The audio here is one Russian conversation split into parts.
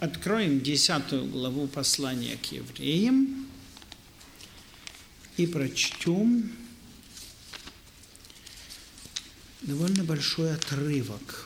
Откроем 10 главу послания к евреям и прочтем довольно большой отрывок.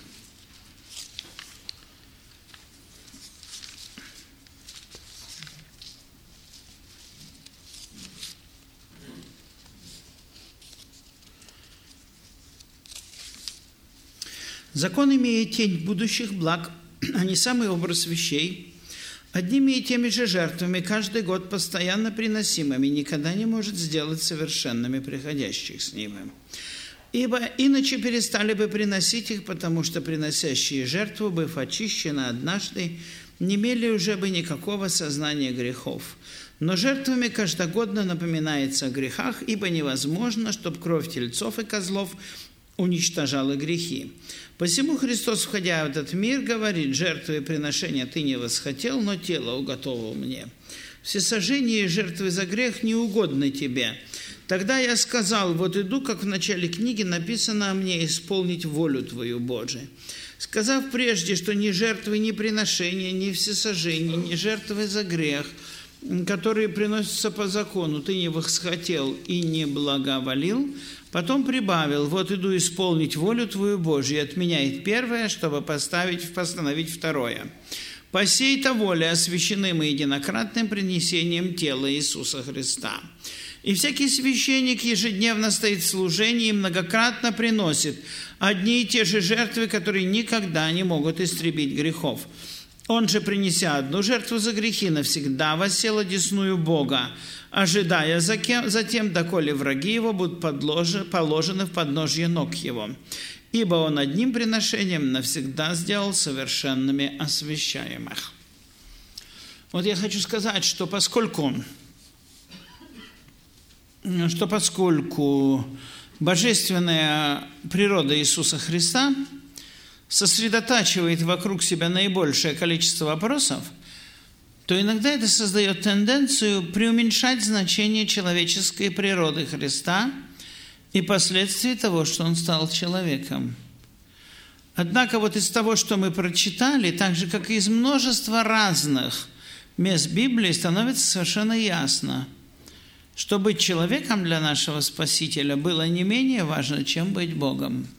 Закон имеет тень будущих благ, а не самый образ вещей. Одними и теми же жертвами, каждый год постоянно приносимыми, никогда не может сделать совершенными приходящих с ними. Ибо иначе перестали бы приносить их, потому что приносящие жертву, быв очищены однажды, не имели уже бы никакого сознания грехов. Но жертвами каждогодно напоминается о грехах, ибо невозможно, чтобы кровь тельцов и козлов уничтожала грехи. Посему Христос, входя в этот мир, говорит: «Жертвы и приношения ты не восхотел, но тело уготовил мне. Всесожжение и жертвы за грех не угодны тебе. Тогда я сказал: вот иду, как в начале книги написано о мне, исполнить волю твою, Божию. Сказав прежде, что ни жертвы, ни приношения, ни всесожжения, ни жертвы за грех, которые приносятся по закону, ты не восхотел и не благоволил, потом прибавил: вот иду исполнить волю твою, Божию, и отменяет первое, чтобы постановить второе. По сей-то воле освящены мы единократным принесением тела Иисуса Христа. И всякий священник ежедневно стоит в служении и многократно приносит одни и те же жертвы, которые никогда не могут истребить грехов. Он же, принеся одну жертву за грехи, навсегда воссел одесную Бога, ожидая затем, доколе враги его будут положены в подножье ног его. Ибо он одним приношением навсегда сделал совершенными освящаемых». Вот я хочу сказать, что поскольку божественная природа Иисуса Христа сосредотачивает вокруг себя наибольшее количество вопросов, то иногда это создает тенденцию преуменьшать значение человеческой природы Христа и последствий того, что Он стал человеком. Однако вот из того, что мы прочитали, так же, как и из множества разных мест Библии, становится совершенно ясно, что быть человеком для нашего Спасителя было не менее важно, чем быть Богом.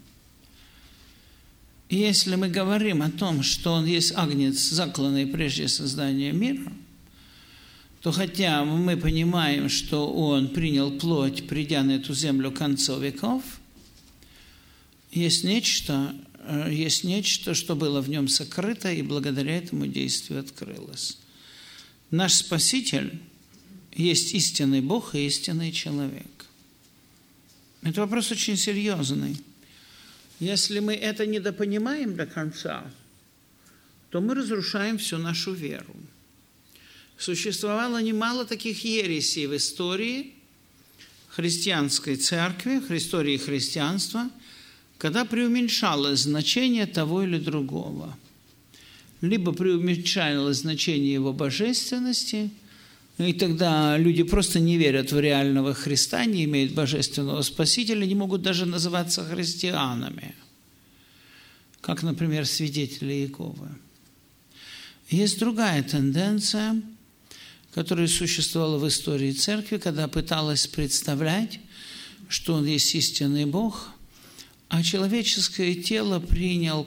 И если мы говорим о том, что Он есть агнец, закланный прежде создания мира, то хотя мы понимаем, что Он принял плоть, придя на эту землю концов веков, есть нечто, что было в Нем сокрыто, и благодаря этому действию открылось. Наш Спаситель есть истинный Бог и истинный человек. Это вопрос очень серьезный. Если мы это недопонимаем до конца, то мы разрушаем всю нашу веру. Существовало немало таких ересей в истории христианской церкви, в истории христианства, когда преуменьшалось значение того или другого. Либо преуменьшалось значение его божественности, и тогда люди просто не верят в реального Христа, не имеют божественного Спасителя, не могут даже называться христианами, как, например, свидетели Иеговы. Есть другая тенденция, которая существовала в истории церкви, когда пыталась представлять, что Он есть истинный Бог, а человеческое тело принял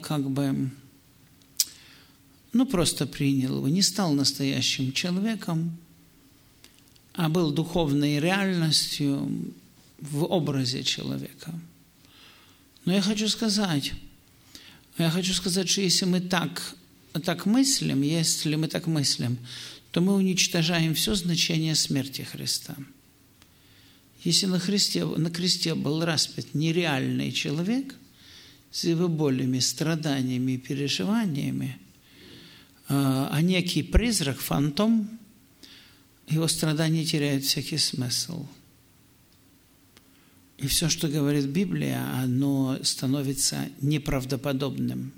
просто принял его, не стал настоящим человеком, а был духовной реальностью в образе человека. Но я хочу сказать, что если мы так мыслим, то мы уничтожаем все значение смерти Христа. Если на кресте был распят нереальный человек с его болями, страданиями и переживаниями, а некий призрак, фантом, его страдания теряют всякий смысл. И все, что говорит Библия, оно становится неправдоподобным.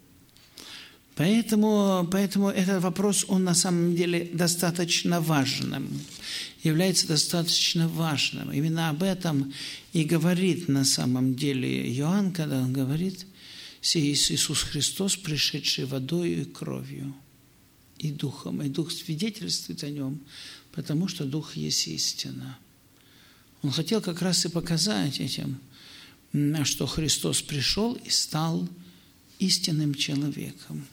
Поэтому этот вопрос, он на самом деле достаточно важным, является достаточно важным. Именно об этом и говорит на самом деле Иоанн, когда он говорит: «Сей есть Иисус Христос, пришедший водою и кровью». и Духом. И Дух свидетельствует о нем, потому что Дух есть истина. Он хотел как раз и показать этим, что Христос пришел и стал истинным человеком.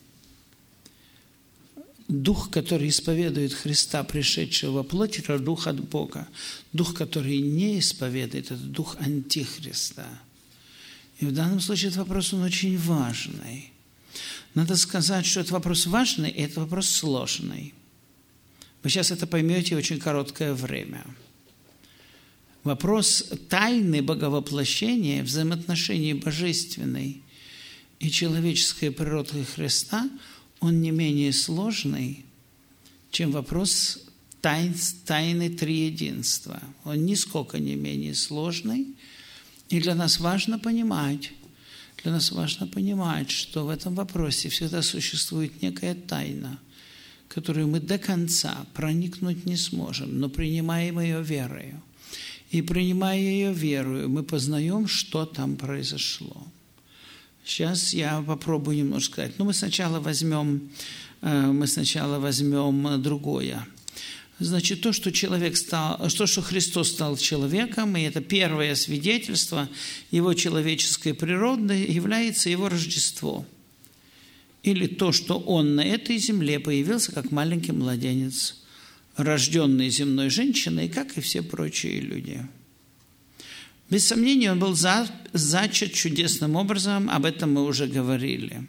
Дух, который исповедует Христа, пришедшего во плоть, это Дух от Бога. Дух, который не исповедует, это Дух Антихриста. И в данном случае этот вопрос, он очень важный. Надо сказать, что это вопрос важный, и это вопрос сложный. Вы сейчас это поймете в очень короткое время. Вопрос тайны боговоплощения, взаимоотношений божественной и человеческой природы Христа, он не менее сложный, чем вопрос тайны триединства. Он нисколько не менее сложный. И для нас важно понимать, что в этом вопросе всегда существует некая тайна, которую мы до конца проникнуть не сможем, но принимаем ее верою. И принимая ее верою, мы познаем, что там произошло. Сейчас я попробую немножко сказать. Мы сначала возьмем другое. Значит, то, что Христос стал человеком, и это первое свидетельство его человеческой природы, является его Рождество. Или то, что он на этой земле появился как маленький младенец, рожденный земной женщиной, как и все прочие люди. Без сомнения, он был зачат чудесным образом, об этом мы уже говорили.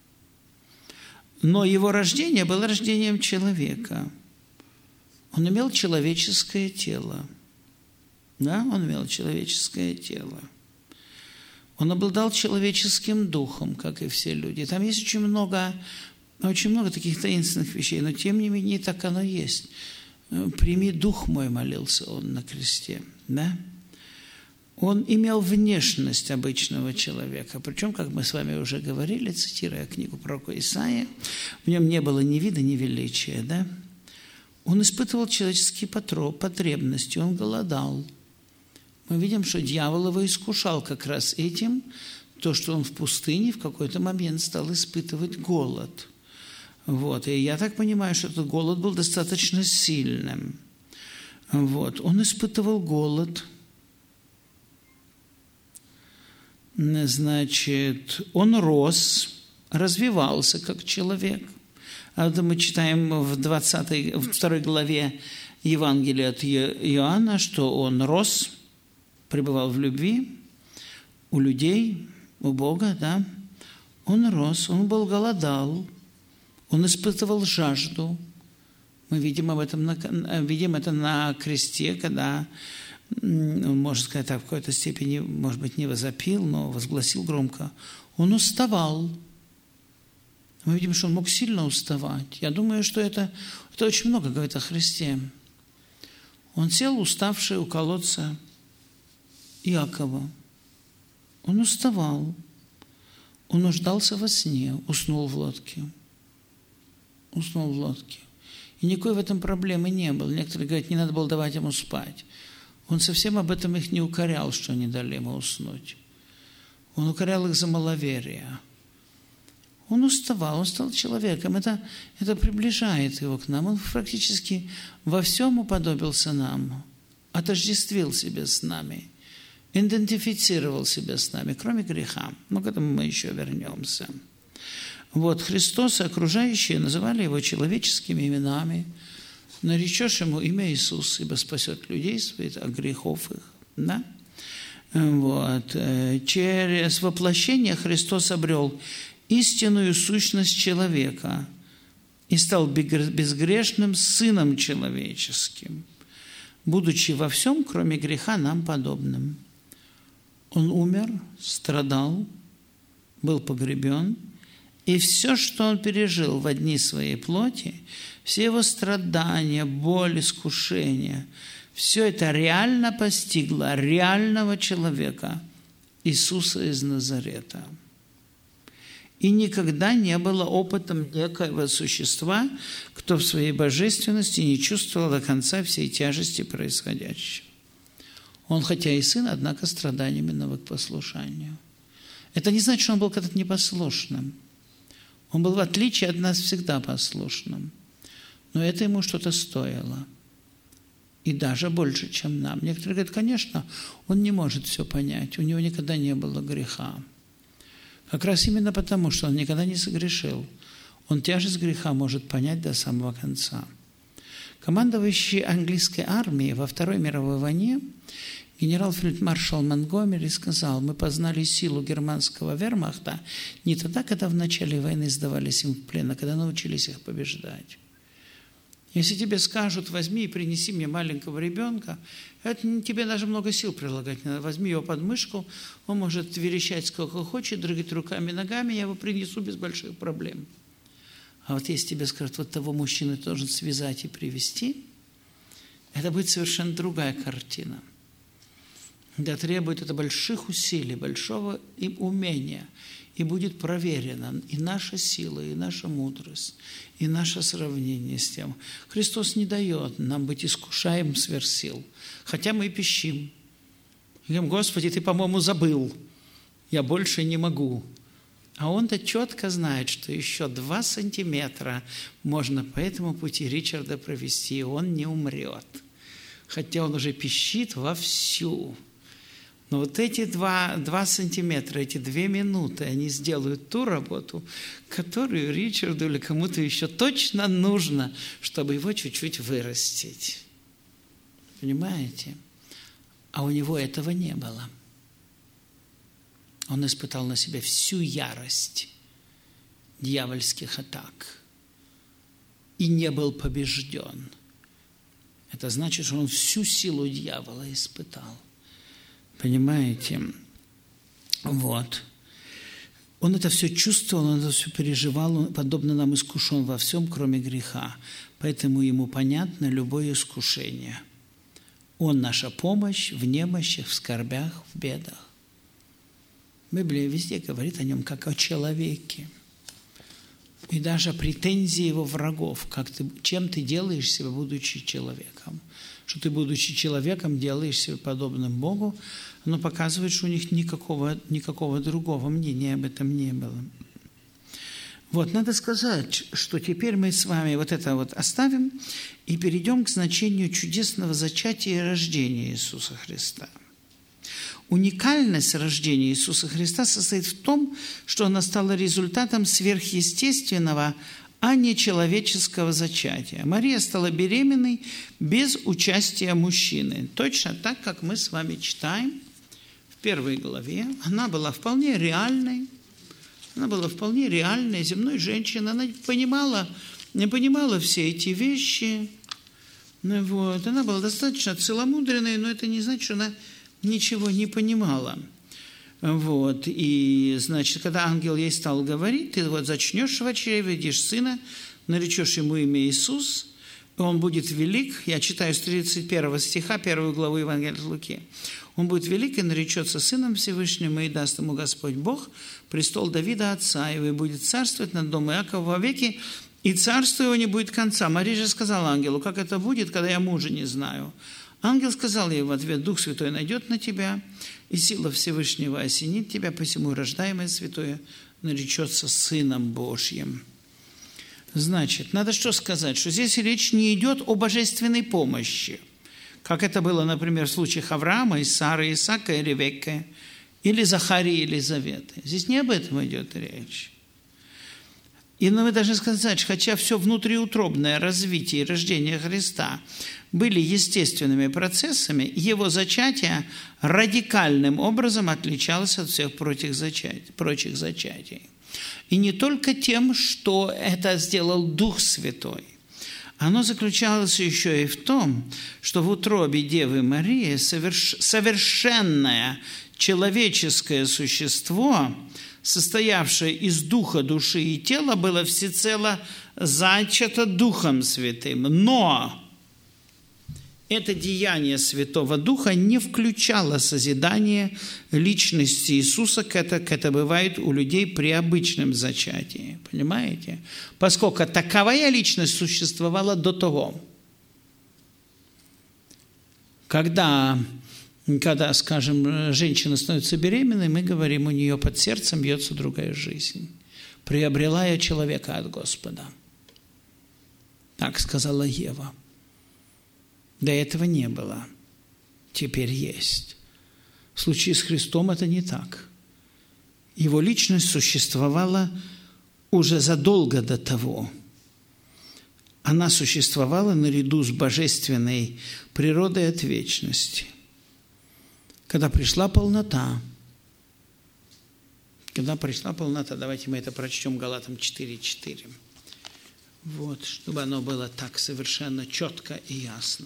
Но его рождение было рождением человека. Он имел человеческое тело. Да, он имел человеческое тело. Он обладал человеческим духом, как и все люди. Там есть очень много таких таинственных вещей, но тем не менее так оно есть. «Прими дух мой», молился он на кресте. Да? Он имел внешность обычного человека. Причем, как мы с вами уже говорили, цитируя книгу пророка Исаия, в нем не было ни вида, ни величия. Да? Он испытывал человеческие потребности, он голодал. Мы видим, что дьявол его искушал как раз этим, то, что он в пустыне в какой-то момент стал испытывать голод. И я так понимаю, что этот голод был достаточно сильным. Он испытывал голод. Значит, он рос, развивался как человек. Это мы читаем в 2 главе Евангелия от Иоанна, что он рос, пребывал в любви у людей, у Бога, да. Он рос, он голодал, он испытывал жажду. Мы видим это на кресте, когда он, можно сказать так, в какой-то степени, может быть, не возопил, но возгласил громко. Он уставал. Мы видим, что он мог сильно уставать. Я думаю, что это очень много говорит о Христе. Он сел уставший у колодца Иакова. Он уставал. Он нуждался во сне, уснул в лодке. И никакой в этом проблемы не было. Некоторые говорят, не надо было давать ему спать. Он совсем об этом их не укорял, что они дали ему уснуть. Он укорял их за маловерие. Он уставал, он стал человеком. Это приближает его к нам. Он практически во всем уподобился нам, отождествил себя с нами, идентифицировал себя с нами, кроме греха. Но к этому мы еще вернемся. Христос и окружающие называли его человеческими именами. Наречешь ему имя Иисус, ибо спасет людей своих от грехов их. Да? Через воплощение Христос обрел истинную сущность человека и стал безгрешным Сыном человеческим, будучи во всем, кроме греха, нам подобным. Он умер, страдал, был погребен, и все, что он пережил в дни своей плоти, все его страдания, боль, искушения, все это реально постигло реального человека, Иисуса из Назарета. И никогда не было опытом некоего существа, кто в своей божественности не чувствовал до конца всей тяжести происходящего. Он, хотя и сын, однако страданиями навык к послушанию. Это не значит, что он был когда-то непослушным. Он был, в отличие от нас, всегда послушным. Но это ему что-то стоило. И даже больше, чем нам. Некоторые говорят, конечно, он не может все понять. У него никогда не было греха. Как раз именно потому, что он никогда не согрешил. Он тяжесть греха может понять до самого конца. Командующий английской армией во Второй мировой войне генерал-фельдмаршал Монтгомери сказал: мы познали силу германского вермахта не тогда, когда в начале войны сдавались им в плен, а когда научились их побеждать. Если тебе скажут: возьми и принеси мне маленького ребенка, это тебе даже много сил прилагать не надо. Возьми его под мышку, он может верещать сколько хочет, дрыгать руками, ногами, я его принесу без больших проблем. А вот если тебе скажут: вот того мужчину ты должен связать и привести, это будет совершенно другая картина. Да, требует это больших усилий, большого умения. И будет проверена и наша сила, и наша мудрость, и наше сравнение с тем. Христос не дает нам быть искушаемым сверх сил. Хотя мы и пищим. И говорим: Господи, Ты, по-моему, забыл. Я больше не могу. А Он-то четко знает, что еще 2 сантиметра можно по этому пути Ричарда провести, и он не умрет. Хотя он уже пищит вовсю. Но вот эти 2 сантиметра, эти 2 минуты, они сделают ту работу, которую Ричарду или кому-то еще точно нужно, чтобы его чуть-чуть вырастить. Понимаете? А у него этого не было. Он испытал на себе всю ярость дьявольских атак и не был побежден. Это значит, что он всю силу дьявола испытал. Понимаете? Вот. Он это все чувствовал, он это все переживал, он, подобно нам, искушен во всем, кроме греха. Поэтому ему понятно любое искушение. Он наша помощь в немощах, в скорбях, в бедах. Библия везде говорит о нем как о человеке. И даже претензии его врагов, чем ты делаешь себя, будучи человеком. Что ты, будучи человеком, делаешь себя подобным Богу, оно показывает, что у них никакого другого мнения об этом не было. Вот, надо сказать, что теперь мы с вами вот это вот оставим и перейдем к значению чудесного зачатия и рождения Иисуса Христа. Уникальность рождения Иисуса Христа состоит в том, что она стала результатом сверхъестественного, а не человеческого зачатия. Мария стала беременной без участия мужчины. Точно так, как мы с вами читаем в 1 главе. Она была вполне реальной. Она была вполне реальной земной женщиной. Она не понимала все эти вещи. Вот. Она была достаточно целомудренной, но это не значит, что она ничего не понимала. Вот. И, значит, когда ангел ей стал говорить: ты вот зачнешь в чреве, родишь сына, наречешь ему имя Иисус, и он будет велик. Я читаю с 31 стиха 1 главы Евангелия от Луки. Он будет велик и наречется сыном Всевышним, и даст ему Господь Бог престол Давида отца его, и будет царствовать над домом Иакова вовеки, и царство его не будет конца. Мария же сказала ангелу: как это будет, когда я мужа не знаю? Ангел сказал ей в ответ: Дух Святой найдет на тебя, и сила Всевышнего осенит тебя, посему рождаемое святое наречется Сыном Божьим. Значит, надо что сказать, что здесь речь не идет о божественной помощи, как это было, например, в случаях Авраама, и Сары, Исаака и Ревекки, или Захарии и Елизаветы. Здесь не об этом идет речь. И мы должны сказать, хотя все внутриутробное развитие и рождение Христа были естественными процессами, его зачатие радикальным образом отличалось от всех прочих зачатий. И не только тем, что это сделал Дух Святой. Оно заключалось еще и в том, что в утробе Девы Марии совершенное человеческое существо, состоявшее из духа, души и тела, было всецело зачато Духом Святым. Но это деяние Святого Духа не включало созидание личности Иисуса, как это бывает у людей при обычном зачатии. Понимаете? Поскольку таковая личность существовала до того. Когда, скажем, женщина становится беременной, мы говорим, у нее под сердцем бьется другая жизнь. Приобрела я человека от Господа. Так сказала Ева. До этого не было. Теперь есть. В случае с Христом это не так. Его личность существовала уже задолго до того. Она существовала наряду с божественной природой от вечности. Когда пришла полнота, давайте мы это прочтем Галатам 4:4. Вот, чтобы оно было так совершенно четко и ясно.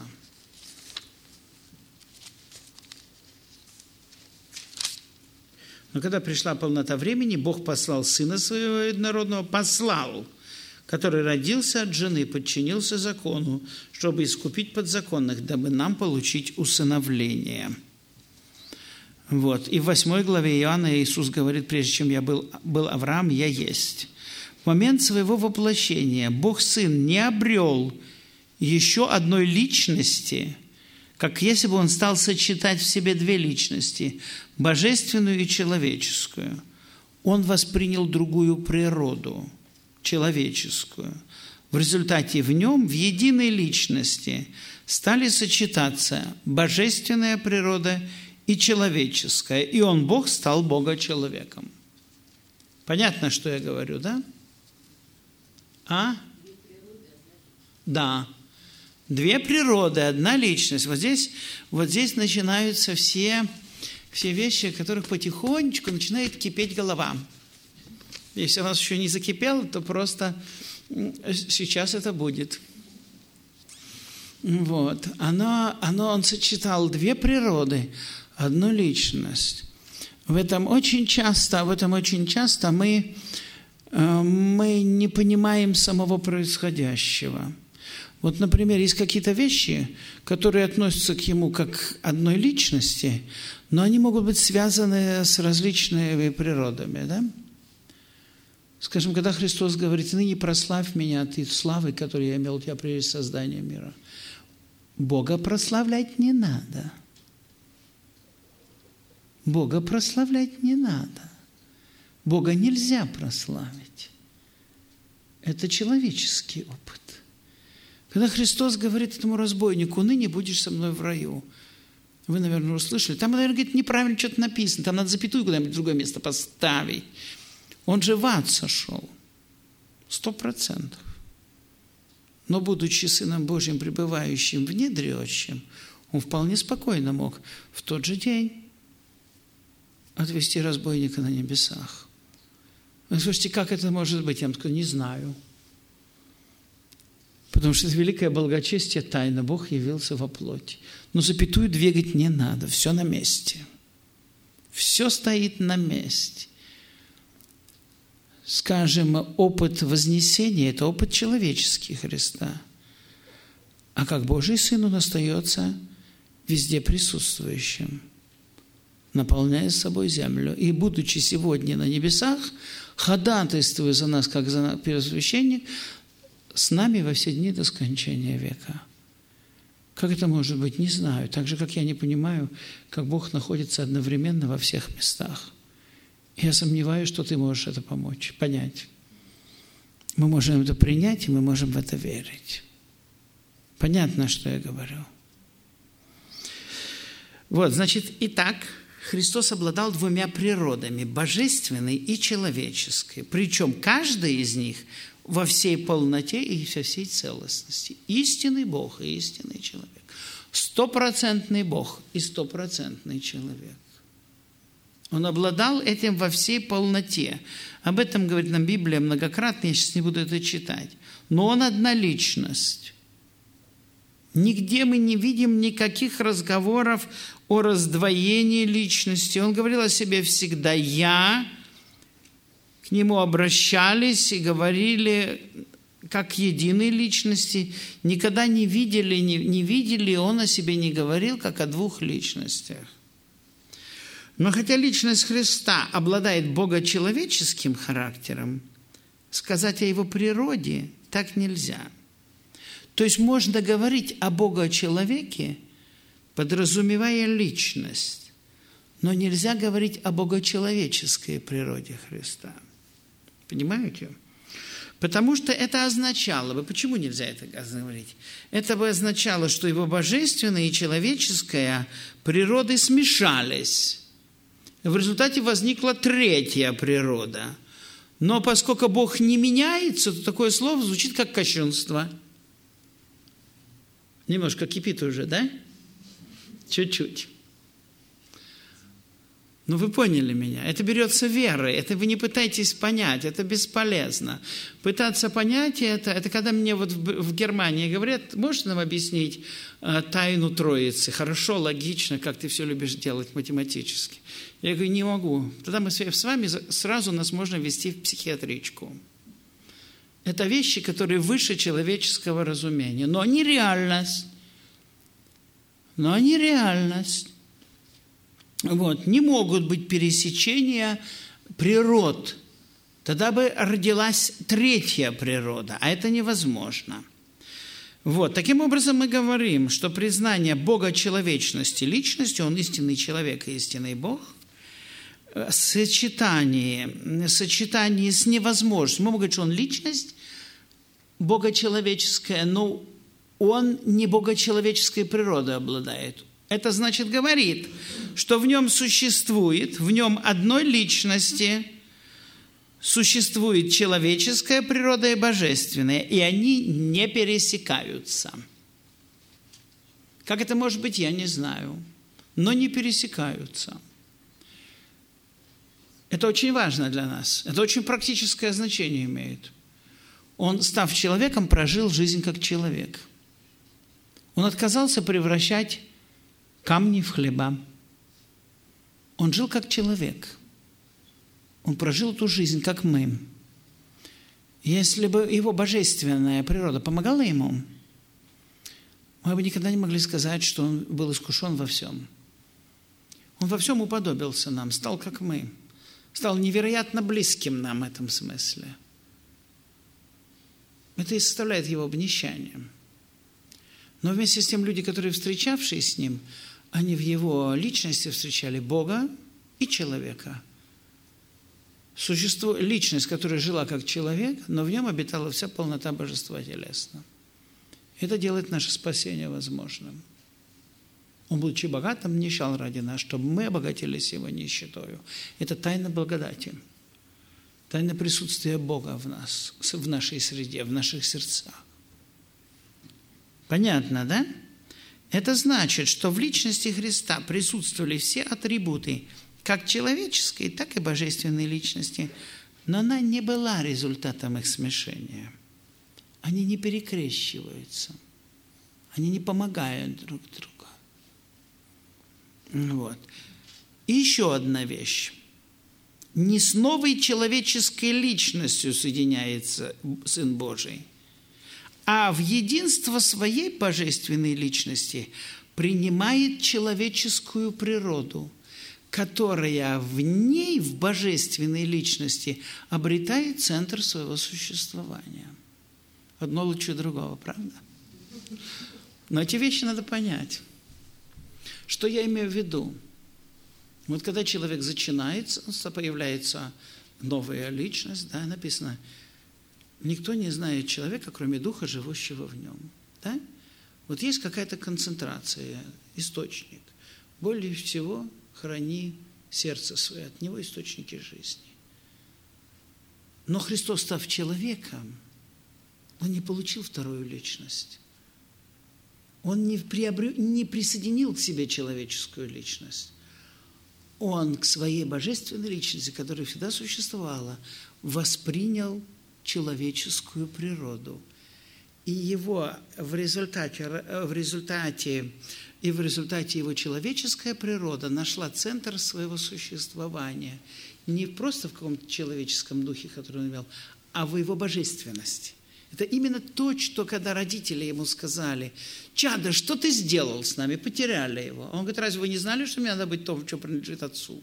Но когда пришла полнота времени, Бог послал Сына Своего Единородного, который родился от жены, подчинился закону, чтобы искупить подзаконных, дабы нам получить усыновление. Вот. И в 8 главе Иоанна Иисус говорит: прежде чем я был Авраам, я есть. В момент своего воплощения Бог Сын не обрел еще одной личности, как если бы Он стал сочетать в себе две личности – божественную и человеческую. Он воспринял другую природу, человеческую. В результате в нем, в единой личности, стали сочетаться божественная природа и человеческая. И Он, Бог, стал Бога-человеком. Понятно, что я говорю, да? Да. Две природы, одна личность. Вот здесь начинаются все вещи, от которых потихонечку начинает кипеть голова. Если у вас еще не закипело, то просто сейчас это будет. Вот. Он сочетал две природы, одну личность. В этом очень часто мы не понимаем самого происходящего. Вот, например, есть какие-то вещи, которые относятся к Ему как к одной личности, но они могут быть связаны с различными природами, да? Скажем, когда Христос говорит: «Ныне прославь меня от славы, которую я имел у тебя прежде создания мира». Бога прославлять не надо. Бога прославлять не надо. Бога нельзя прославить. Это человеческий опыт. Когда Христос говорит этому разбойнику: «Ныне будешь со мной в раю», вы, наверное, услышали. Там, наверное, говорит, неправильно что-то написано. Там надо запятую куда-нибудь в другое место поставить. Он же в ад сошел. 100%. Но, будучи Сыном Божьим, пребывающим в недре отчим, он вполне спокойно мог в тот же день отвести разбойника на небесах. Вы слушайте, как это может быть? Я вам скажу: не знаю. Потому что это великое благочестие, тайна. Бог явился во плоти. Но запятую двигать не надо. Все на месте. Все стоит на месте. Скажем, опыт вознесения – это опыт человеческий Христа. А как Божий Сын Он остается везде присутствующим, наполняя собой землю. И, будучи сегодня на небесах, ходатайствуя за нас, как за первосвященник, с нами во все дни до скончания века. Как это может быть? Не знаю. Так же, как я не понимаю, как Бог находится одновременно во всех местах. Я сомневаюсь, что ты можешь это помочь, понять. Мы можем это принять, и мы можем в это верить. Понятно, что я говорю? Вот, значит, итак, Христос обладал двумя природами – божественной и человеческой. Причем каждая из них во всей полноте и во всей целостности. Истинный Бог и истинный человек. 100% Бог и 100% человек. Он обладал этим во всей полноте. Об этом говорит нам Библия многократно, я сейчас не буду это читать. Но он одна личность. Нигде мы не видим никаких разговоров о раздвоении личности. Он говорил о себе всегда «я». К нему обращались и говорили как единой личности. Никогда не видели, он о себе не говорил, как о двух личностях. Но хотя личность Христа обладает богочеловеческим характером, сказать о его природе так нельзя. То есть можно говорить о Бога-человеке, подразумевая личность, но нельзя говорить о богочеловеческой природе Христа. Понимаете? Потому что это означало бы, почему нельзя это говорить? Это бы означало, что его божественная и человеческая природы смешались. В результате возникла третья природа. Но поскольку Бог не меняется, то такое слово звучит как кощунство. Немножко кипит уже, да? Чуть-чуть. Ну, вы поняли меня. Это берется верой. Это вы не пытаетесь понять. Это бесполезно. Пытаться понять это когда мне вот в Германии говорят, можете нам объяснить тайну Троицы? Хорошо, логично, как ты все любишь делать математически. Я говорю, не могу. Тогда мы с вами сразу нас можно ввести в психиатричку. Это вещи, которые выше человеческого разумения. Но они реальность. Вот. Не могут быть пересечения природ. Тогда бы родилась третья природа, а это невозможно. Вот. Таким образом, мы говорим, что признание Бога человечности личности, Он истинный человек и истинный Бог, сочетание с невозможностью. Мы можем говорить, что Он личность богочеловеческая, но Он не богочеловеческой природой обладает. Это значит, говорит, что в нем существует, в нем одной личности существует человеческая природа и божественная, и они не пересекаются. Как это может быть, я не знаю, но не пересекаются. Это очень важно для нас, это очень практическое значение имеет. Он, став человеком, прожил жизнь как человек. Он отказался превращать камни в хлеба. Он жил как человек. Он прожил эту жизнь, как мы. Если бы его божественная природа помогала ему, мы бы никогда не могли сказать, что он был искушен во всем. Он во всем уподобился нам, стал как мы. Стал невероятно близким нам в этом смысле. Это и составляет его обнищанием. Но вместе с тем люди, которые встречавшие с ним, они в его личности встречали Бога и человека. Личность, которая жила как человек, но в нем обитала вся полнота божества телесно. Это делает наше спасение возможным. Он, будучи богатым, нищал ради нас, чтобы мы обогатились его нищетою. Это тайна благодати, тайна присутствия Бога в нас, в нашей среде, в наших сердцах. Понятно, да? Это значит, что в личности Христа присутствовали все атрибуты как человеческой, так и божественной личности, но она не была результатом их смешения. Они не перекрещиваются, они не помогают друг другу. Вот. И еще одна вещь. Не с новой человеческой личностью соединяется Сын Божий, а в единство своей божественной личности принимает человеческую природу, которая в ней, в божественной личности, обретает центр своего существования. Одно лучше другого, правда? Но эти вещи надо понять. Что я имею в виду? Вот когда человек зачинается, появляется новая личность, да, написано, никто не знает человека, кроме духа, живущего в нем. Да? Вот есть какая-то концентрация, источник. Более всего храни сердце свое, от него источники жизни. Но Христос, став человеком, Он не получил вторую личность. Он не присоединил к себе человеческую личность. Он к своей божественной личности, которая всегда существовала, воспринял человеческую природу. И его в результате его человеческая природа нашла центр своего существования. Не просто в каком-то человеческом духе, который он имел, а в его божественности. Это именно то, что когда родители ему сказали, «Чадо, что ты сделал с нами? Потеряли его». Он говорит, «Разве вы не знали, что мне надо быть том, что принадлежит отцу?»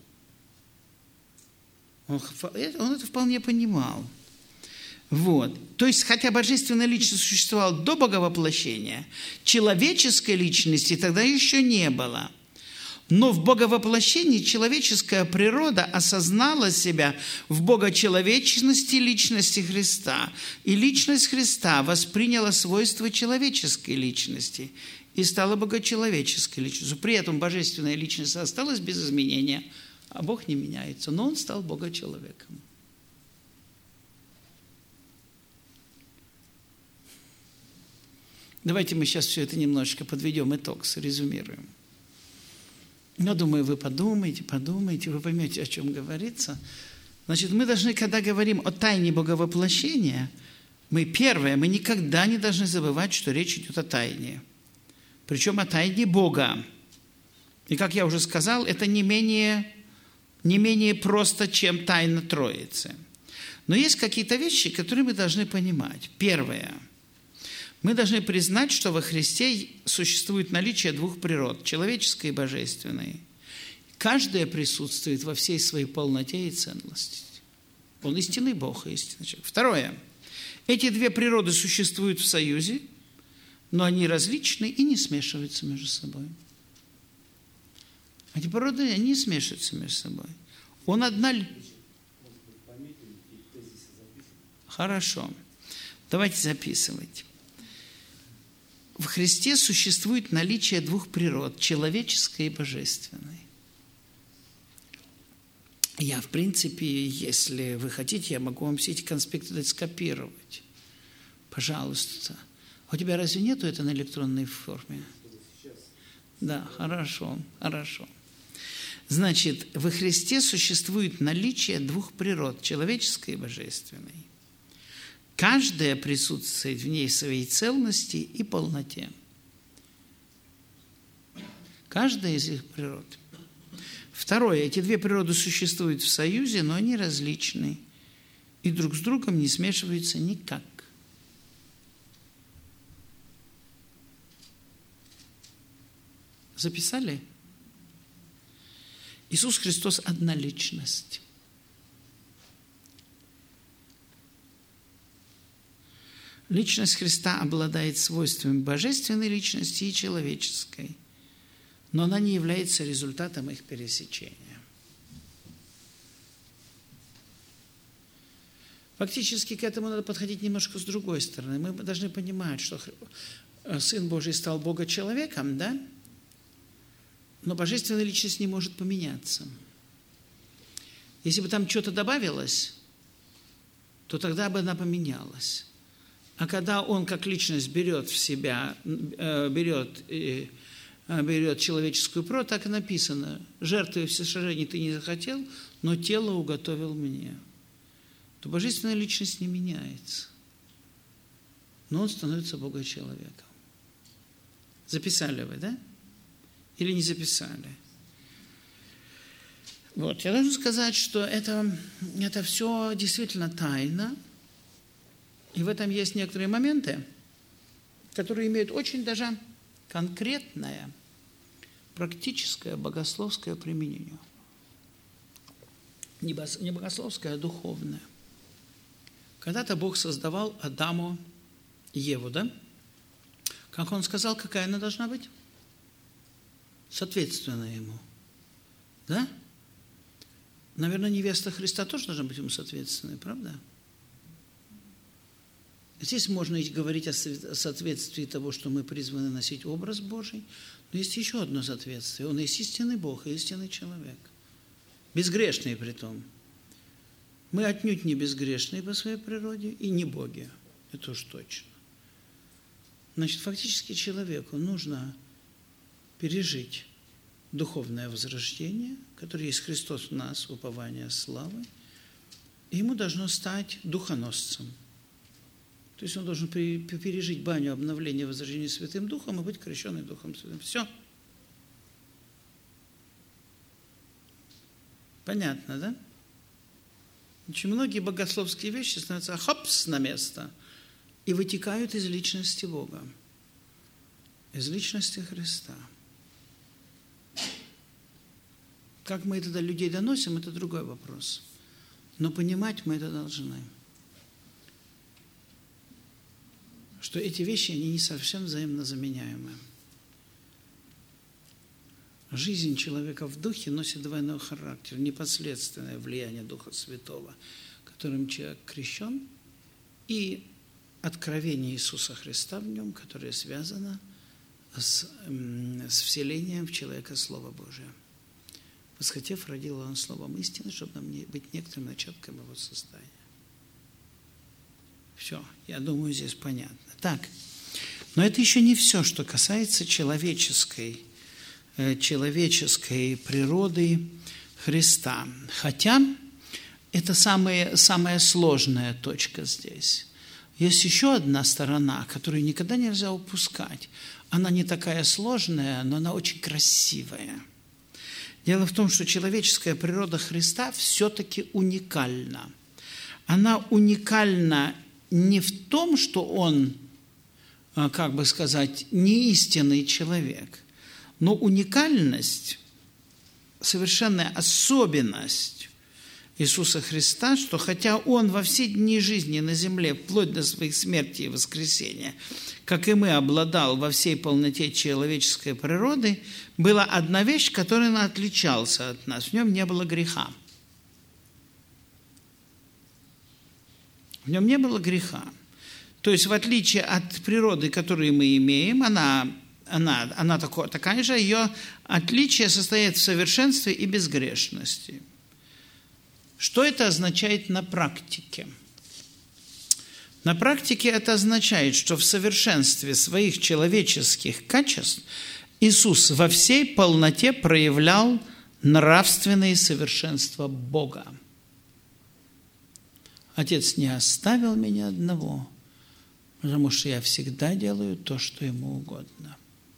Он это вполне понимал. Вот. То есть, хотя божественная личность существовала до боговоплощения, человеческой личности тогда еще не было. Но в боговоплощении человеческая природа осознала себя в богочеловечности личности Христа. И личность Христа восприняла свойства человеческой личности и стала богочеловеческой личностью. При этом божественная личность осталась без изменения, а Бог не меняется, но Он стал богочеловеком. Давайте мы сейчас все это немножечко подведем итог, срезюмируем. Я думаю, вы подумаете, вы поймете, о чем говорится. Значит, мы должны, когда говорим о тайне боговоплощения, мы никогда не должны забывать, что речь идет о тайне. Причем о тайне Бога. И, как я уже сказал, это не менее просто, чем тайна Троицы. Но есть какие-то вещи, которые мы должны понимать. Первое. Мы должны признать, что во Христе существует наличие двух природ – человеческой и божественной. Каждая присутствует во всей своей полноте и ценности. Он истинный Бог и истинный человек. Второе. Эти две природы существуют в союзе, но они различны и не смешиваются между собой. Эти природы, они не смешиваются между собой. Он одна... Хорошо. Давайте записывать. В Христе существует наличие двух природ – человеческой и божественной. Я, в принципе, если вы хотите, я могу вам все эти конспекты дать скопировать. Пожалуйста. А у тебя разве нету это на электронной форме? Да, хорошо. Значит, во Христе существует наличие двух природ – человеческой и божественной. Каждая присутствует в ней в своей целости и полноте. Каждая из их природ. Второе. Эти две природы существуют в союзе, но они различны. И друг с другом не смешиваются никак. Записали? Иисус Христос – одна личность. Личность Христа обладает свойствами божественной личности и человеческой, но она не является результатом их пересечения. Фактически к этому надо подходить немножко с другой стороны. Мы должны понимать, что Сын Божий стал Бога-человеком, да? Но божественная личность не может поменяться. Если бы там что-то добавилось, то тогда бы она поменялась. А когда он как личность берет в себя, берет человеческую природу, так и написано: жертвы всесожжения ты не захотел, но тело уготовил мне. То божественная личность не меняется, но он становится Бога-человеком. Записали вы, да? Или не записали? Вот, я должен сказать, что это все действительно тайна. И в этом есть некоторые моменты, которые имеют очень даже конкретное, практическое, богословское применение. Не богословское, а духовное. Когда-то Бог создавал Адаму и Еву, да? Как Он сказал, какая она должна быть? Соответственная ему. Да? Наверное, невеста Христа тоже должна быть ему соответственной, правда? Здесь можно говорить о соответствии того, что мы призваны носить образ Божий, но есть еще одно соответствие. Он есть истинный Бог и истинный человек. Безгрешный при том. Мы отнюдь не безгрешные по своей природе и не боги. Это уж точно. Значит, фактически человеку нужно пережить духовное возрождение, которое есть Христос в нас, упование славы, и ему должно стать духоносцем. То есть он должен пережить баню обновления, возрождения Святым Духом и быть крещенным Духом Святым. Все. Понятно, да? Очень многие богословские вещи становятся хопс на место и вытекают из личности Бога, из личности Христа. Как мы это до людей доносим, это другой вопрос. Но понимать мы это должны. Что эти вещи, они не совсем взаимно заменяемы. Жизнь человека в духе носит двойной характер, непосредственное влияние Духа Святого, которым человек крещен, и откровение Иисуса Христа в нем, которое связано с вселением в человека Слова Божия. Восхотев, родил он словом истины, чтобы нам быть некоторым начатком его создания. Все, я думаю, здесь понятно. Так, но это еще не все, что касается человеческой природы Христа. Хотя это самая сложная точка здесь. Есть еще одна сторона, которую никогда нельзя упускать. Она не такая сложная, но она очень красивая. Дело в том, что человеческая природа Христа все-таки уникальна. Она уникальна не в том, что он, как бы сказать, не истинный человек, но уникальность, совершенная особенность Иисуса Христа, что хотя Он во все дни жизни на земле, вплоть до своих смерти и воскресения, как и мы, обладал во всей полноте человеческой природы, была одна вещь, которой Он отличался от нас. В Нем не было греха. В Нем не было греха. То есть, в отличие от природы, которую мы имеем, она такая же, ее отличие состоит в совершенстве и безгрешности. Что это означает на практике? На практике это означает, что в совершенстве своих человеческих качеств Иисус во всей полноте проявлял нравственные совершенства Бога. Отец не оставил меня одного, потому что я всегда делаю то, что Ему угодно.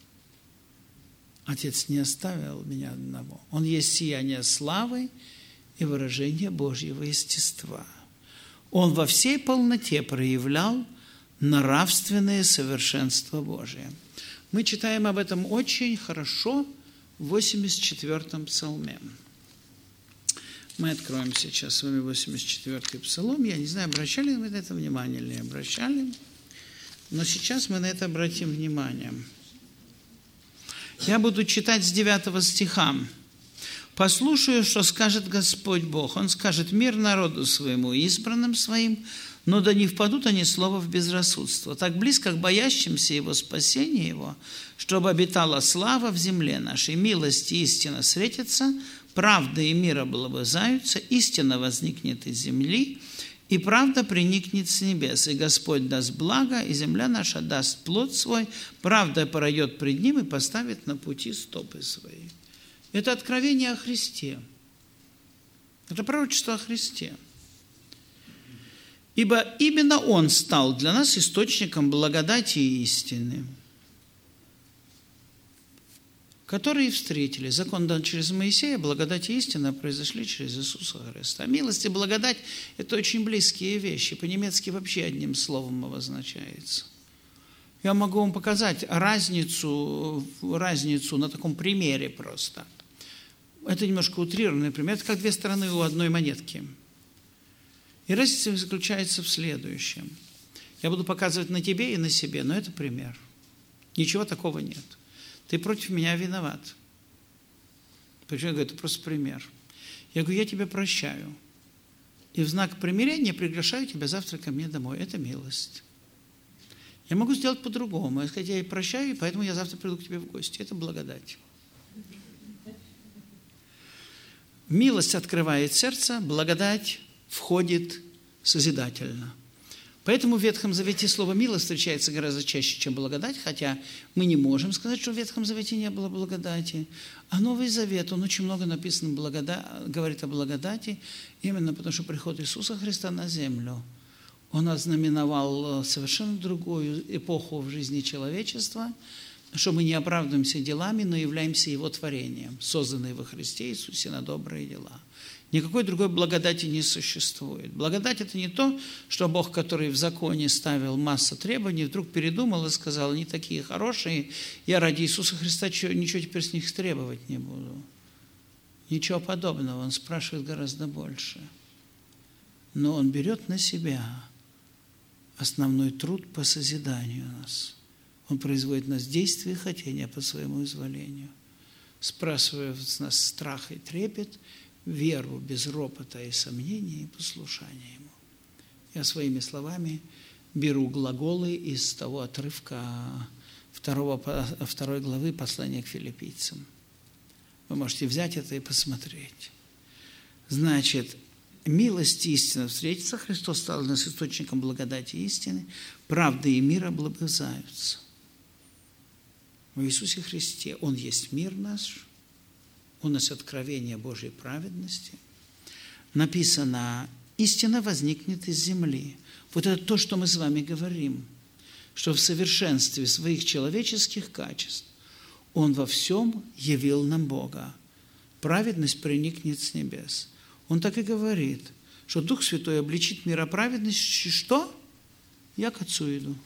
Отец не оставил меня одного. Он есть сияние славы и выражение Божьего естества. Он во всей полноте проявлял нравственное совершенство Божие. Мы читаем об этом очень хорошо в 84-м псалме. Мы откроем сейчас с вами 84-й псалом. Я не знаю, обращали ли мы на это внимание или не обращали, но сейчас мы на это обратим внимание. Я буду читать с 9 стиха. «Послушаю, что скажет Господь Бог. Он скажет мир народу своему, избранным своим, но да не впадут они слово в безрассудство. Так близко к боящимся Его спасения Его, чтобы обитала слава в земле нашей. Милость и истина встретятся, правда и мир облобызаются, истина возникнет из земли, и правда приникнет с небес. И Господь даст благо, и земля наша даст плод свой, правда пройдет пред ним и поставит на пути стопы свои». Это откровение о Христе. Это пророчество о Христе. Ибо именно Он стал для нас источником благодати и истины, которые встретили. Закон дан через Моисея, благодать и истина произошли через Иисуса Христа. Милость и благодать – это очень близкие вещи. По-немецки вообще одним словом обозначается. Я могу вам показать разницу на таком примере просто. Это немножко утрированный пример. Это как две стороны у одной монетки. И разница заключается в следующем. Я буду показывать на тебе и на себе, но это пример. Ничего такого нет. Ты против меня виноват. Почему я говорю, это просто пример. Я говорю, я тебя прощаю. И в знак примирения приглашаю тебя завтра ко мне домой. Это милость. Я могу сделать по-другому. Я сказать, я прощаю, и поэтому я завтра приду к тебе в гости. Это благодать. Милость открывает сердце, благодать входит созидательно. Поэтому в Ветхом Завете слово «милость» встречается гораздо чаще, чем благодать, хотя мы не можем сказать, что в Ветхом Завете не было благодати. А Новый Завет, он очень много написан, говорит о благодати, именно потому что приход Иисуса Христа на землю, он ознаменовал совершенно другую эпоху в жизни человечества, что мы не оправдываемся делами, но являемся Его творением, созданные во Христе Иисусе на добрые дела. Никакой другой благодати не существует. Благодать – это не то, что Бог, который в законе ставил массу требований, вдруг передумал и сказал, они такие хорошие, я ради Иисуса Христа ничего теперь с них требовать не буду. Ничего подобного, Он спрашивает гораздо больше. Но Он берет на себя основной труд по созиданию нас. Он производит в нас действия и хотения по своему изволению. сбрасывая с нас страх и трепет, веру без ропота и сомнений и послушания Ему. Я своими словами беру глаголы из того отрывка 2 главы послания к филиппийцам. Вы можете взять это и посмотреть. Значит, милость и истина встретится, Христос стал для нас источником благодати и истины, правда и мир облобызаются. В Иисусе Христе Он есть мир наш, Он есть откровение Божьей праведности. Написано, истина возникнет из земли. Вот это то, что мы с вами говорим, что в совершенстве своих человеческих качеств Он во всем явил нам Бога. Праведность проникнет с небес. Он так и говорит, что Дух Святой обличит мир о праведности, что? Я к Отцу иду.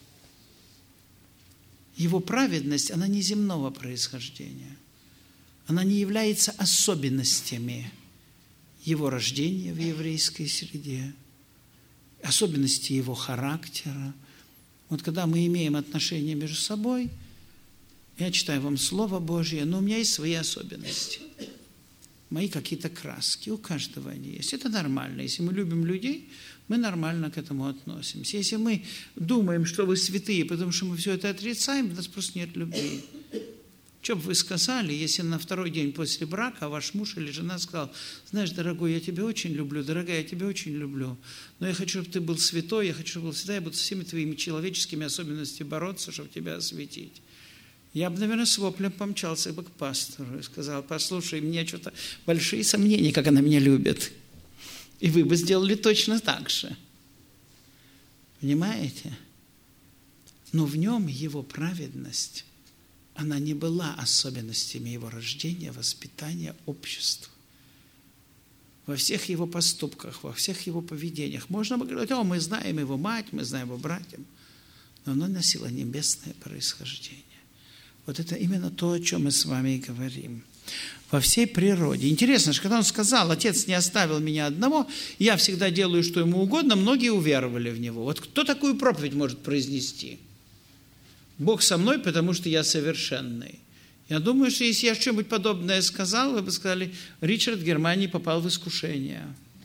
Его праведность, она не земного происхождения. Она не является особенностями его рождения в еврейской среде, особенности его характера. Вот когда мы имеем отношения между собой, я читаю вам Слово Божье, но у меня есть свои особенности. Мои какие-то краски, у каждого они есть. Это нормально. Если мы любим людей, мы нормально к этому относимся. Если мы думаем, что вы святые, потому что мы все это отрицаем, у нас просто нет любви. Что бы вы сказали, если на второй день после брака ваш муж или жена сказал: знаешь, дорогой, я тебя очень люблю, дорогая, я тебя очень люблю, но я хочу, чтобы ты был святой, я хочу, чтобы ты был святой, я буду со всеми твоими человеческими особенностями бороться, чтобы тебя осветить. Я бы, наверное, с воплем помчался бы к пастору и сказал: послушай, мне что-то большие сомнения, как она меня любит. И вы бы сделали точно так же. Понимаете? Но в нем его праведность, она не была особенностями его рождения, воспитания, общества. Во всех его поступках, во всех его поведениях. Можно бы говорить: о, мы знаем его мать, мы знаем его братьев. Но оно носило небесное происхождение. Вот это именно то, о чем мы с вами и говорим. Во всей природе. Интересно, что когда он сказал: Отец не оставил меня одного, я всегда делаю, что ему угодно, многие уверовали в него. Вот кто такую проповедь может произнести? Бог со мной, потому что я совершенный. Я думаю, что если я что-нибудь подобное сказал, вы бы сказали: Ричард в Германии попал в искушение.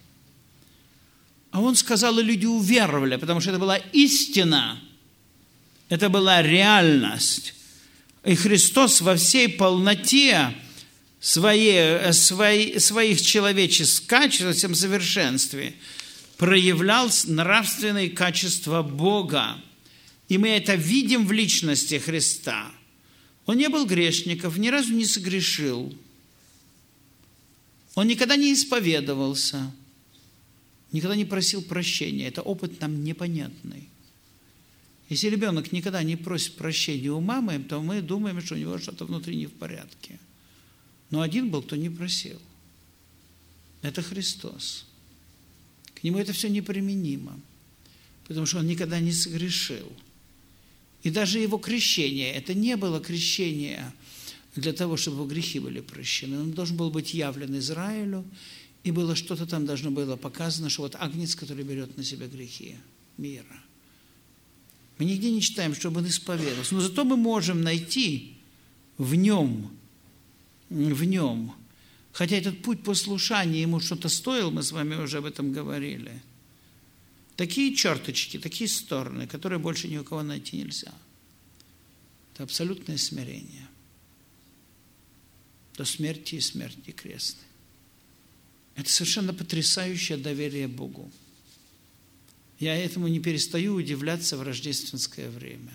А он сказал, и люди уверовали, потому что это была истина. Это была реальность. И Христос во всей полноте своих человеческих качеств, во всем совершенстве, проявлял нравственные качества Бога. И мы это видим в личности Христа. Он не был грешником, ни разу не согрешил. Он никогда не исповедовался, никогда не просил прощения. Это опыт нам непонятный. Если ребенок никогда не просит прощения у мамы, то мы думаем, что у него что-то внутри не в порядке. Но один был, кто не просил. Это Христос. К нему это все неприменимо, потому что он никогда не согрешил. И даже его крещение, это не было крещение для того, чтобы его грехи были прощены. Он должен был быть явлен Израилю, и было что-то там должно было показано, что вот агнец, который берет на себя грехи мира. Мы нигде не читаем, чтобы он исповедовался. Но зато мы можем найти в нем, хотя этот путь послушания ему что-то стоил, мы с вами уже об этом говорили, такие черточки, такие стороны, которые больше ни у кого найти нельзя. Это абсолютное смирение. До смерти и смерти крестной. Это совершенно потрясающее доверие Богу. Я этому не перестаю удивляться в рождественское время.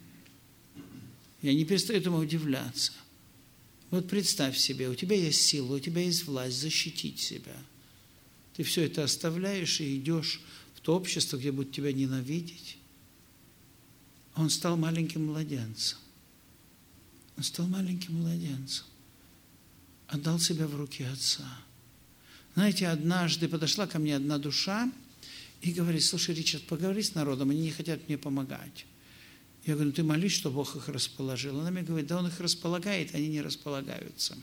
Я не перестаю этому удивляться. Вот представь себе, у тебя есть сила, у тебя есть власть защитить себя. Ты все это оставляешь и идешь в то общество, где будут тебя ненавидеть. Он стал маленьким младенцем. Он стал маленьким младенцем. Отдал себя в руки Отца. Знаете, однажды подошла ко мне одна душа и говорит: слушай, Ричард, поговори с народом, они не хотят мне помогать. Я говорю: ты молись, что Бог их расположил. Она мне говорит: да Он их располагает, они не располагаются.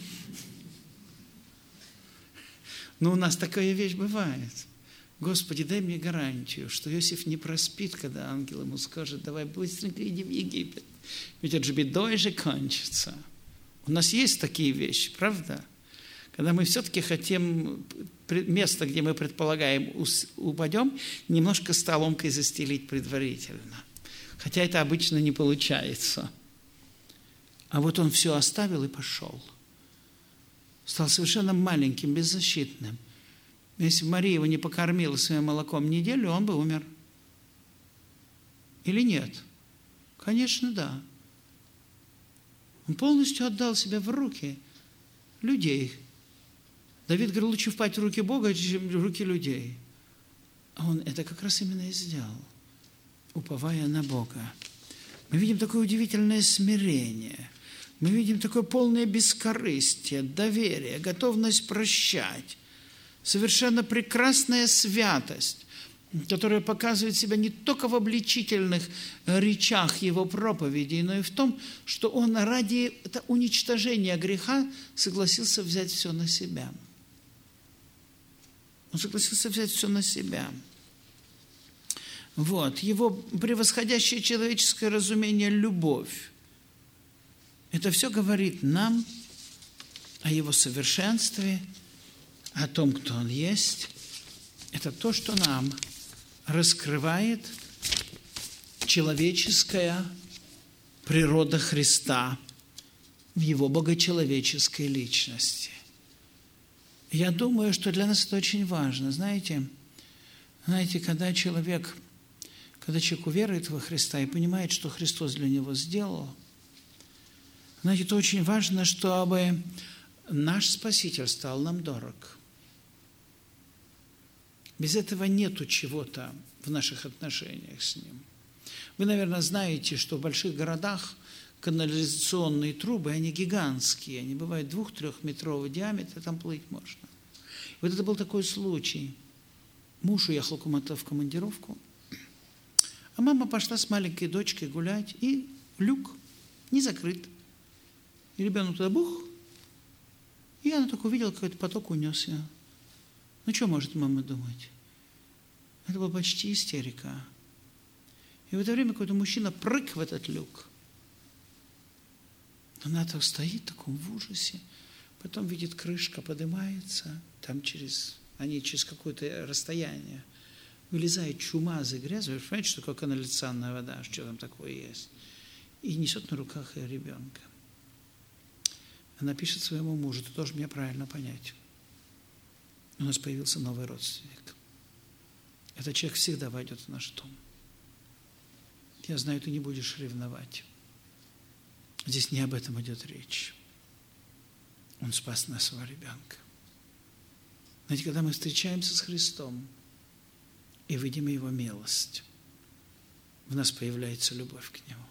Но у нас такая вещь бывает. Господи, дай мне гарантию, что Иосиф не проспит, когда ангел ему скажет: давай быстренько иди в Египет, ведь это же бедой же кончится. У нас есть такие вещи, правда? Когда мы все-таки хотим место, где мы предполагаем упадем, немножко соломкой застелить предварительно. Хотя это обычно не получается. А вот он все оставил и пошел. Стал совершенно маленьким, беззащитным. Если бы Мария его не покормила своим молоком неделю, он бы умер. Или нет? Конечно, да. Он полностью отдал себя в руки людей. Давид говорил, лучше впасть в руки Бога, чем в руки людей. А он это как раз именно и сделал, уповая на Бога. Мы видим такое удивительное смирение. Мы видим такое полное бескорыстие, доверие, готовность прощать. Совершенно прекрасная святость, которая показывает себя не только в обличительных речах его проповедей, но и в том, что он ради уничтожения греха согласился взять все на себя. Он согласился взять все на себя. Вот. Его превосходящее человеческое разумение, любовь. Это все говорит нам о его совершенстве, о том, кто он есть. Это то, что нам раскрывает человеческая природа Христа в его богочеловеческой личности. Я думаю, что для нас это очень важно. Знаете, когда человек уверует во Христа и понимает, что Христос для него сделал, знаете, это очень важно, чтобы наш Спаситель стал нам дорог. Без этого нету чего-то в наших отношениях с Ним. Вы, наверное, знаете, что в больших городах канализационные трубы, они гигантские, они бывают 2-3-метрового диаметра, там плыть можно. Вот это был такой случай. Муж уехал куда-то в командировку, а мама пошла с маленькой дочкой гулять, и люк не закрыт. И ребенок туда бух, и она только увидела, какой-то поток унес ее. Ну, что может мама думать? Это была почти истерика. И в это время какой-то мужчина прыг в этот люк. Она так стоит в таком в ужасе. Потом видит, крышка поднимается. Там они через какое-то расстояние. Вылезает чумазый грязь. Вы понимаете, что такое канализационная вода? Что там такое есть? И несет на руках ее ребенка. Она пишет своему мужу: ты должен меня правильно понять. У нас появился новый родственник. Этот человек всегда войдет в наш дом. Я знаю, ты не будешь ревновать. Здесь не об этом идет речь. Он спас нашего ребенка. Знаете, когда мы встречаемся с Христом и видим Его милость, в нас появляется любовь к Нему.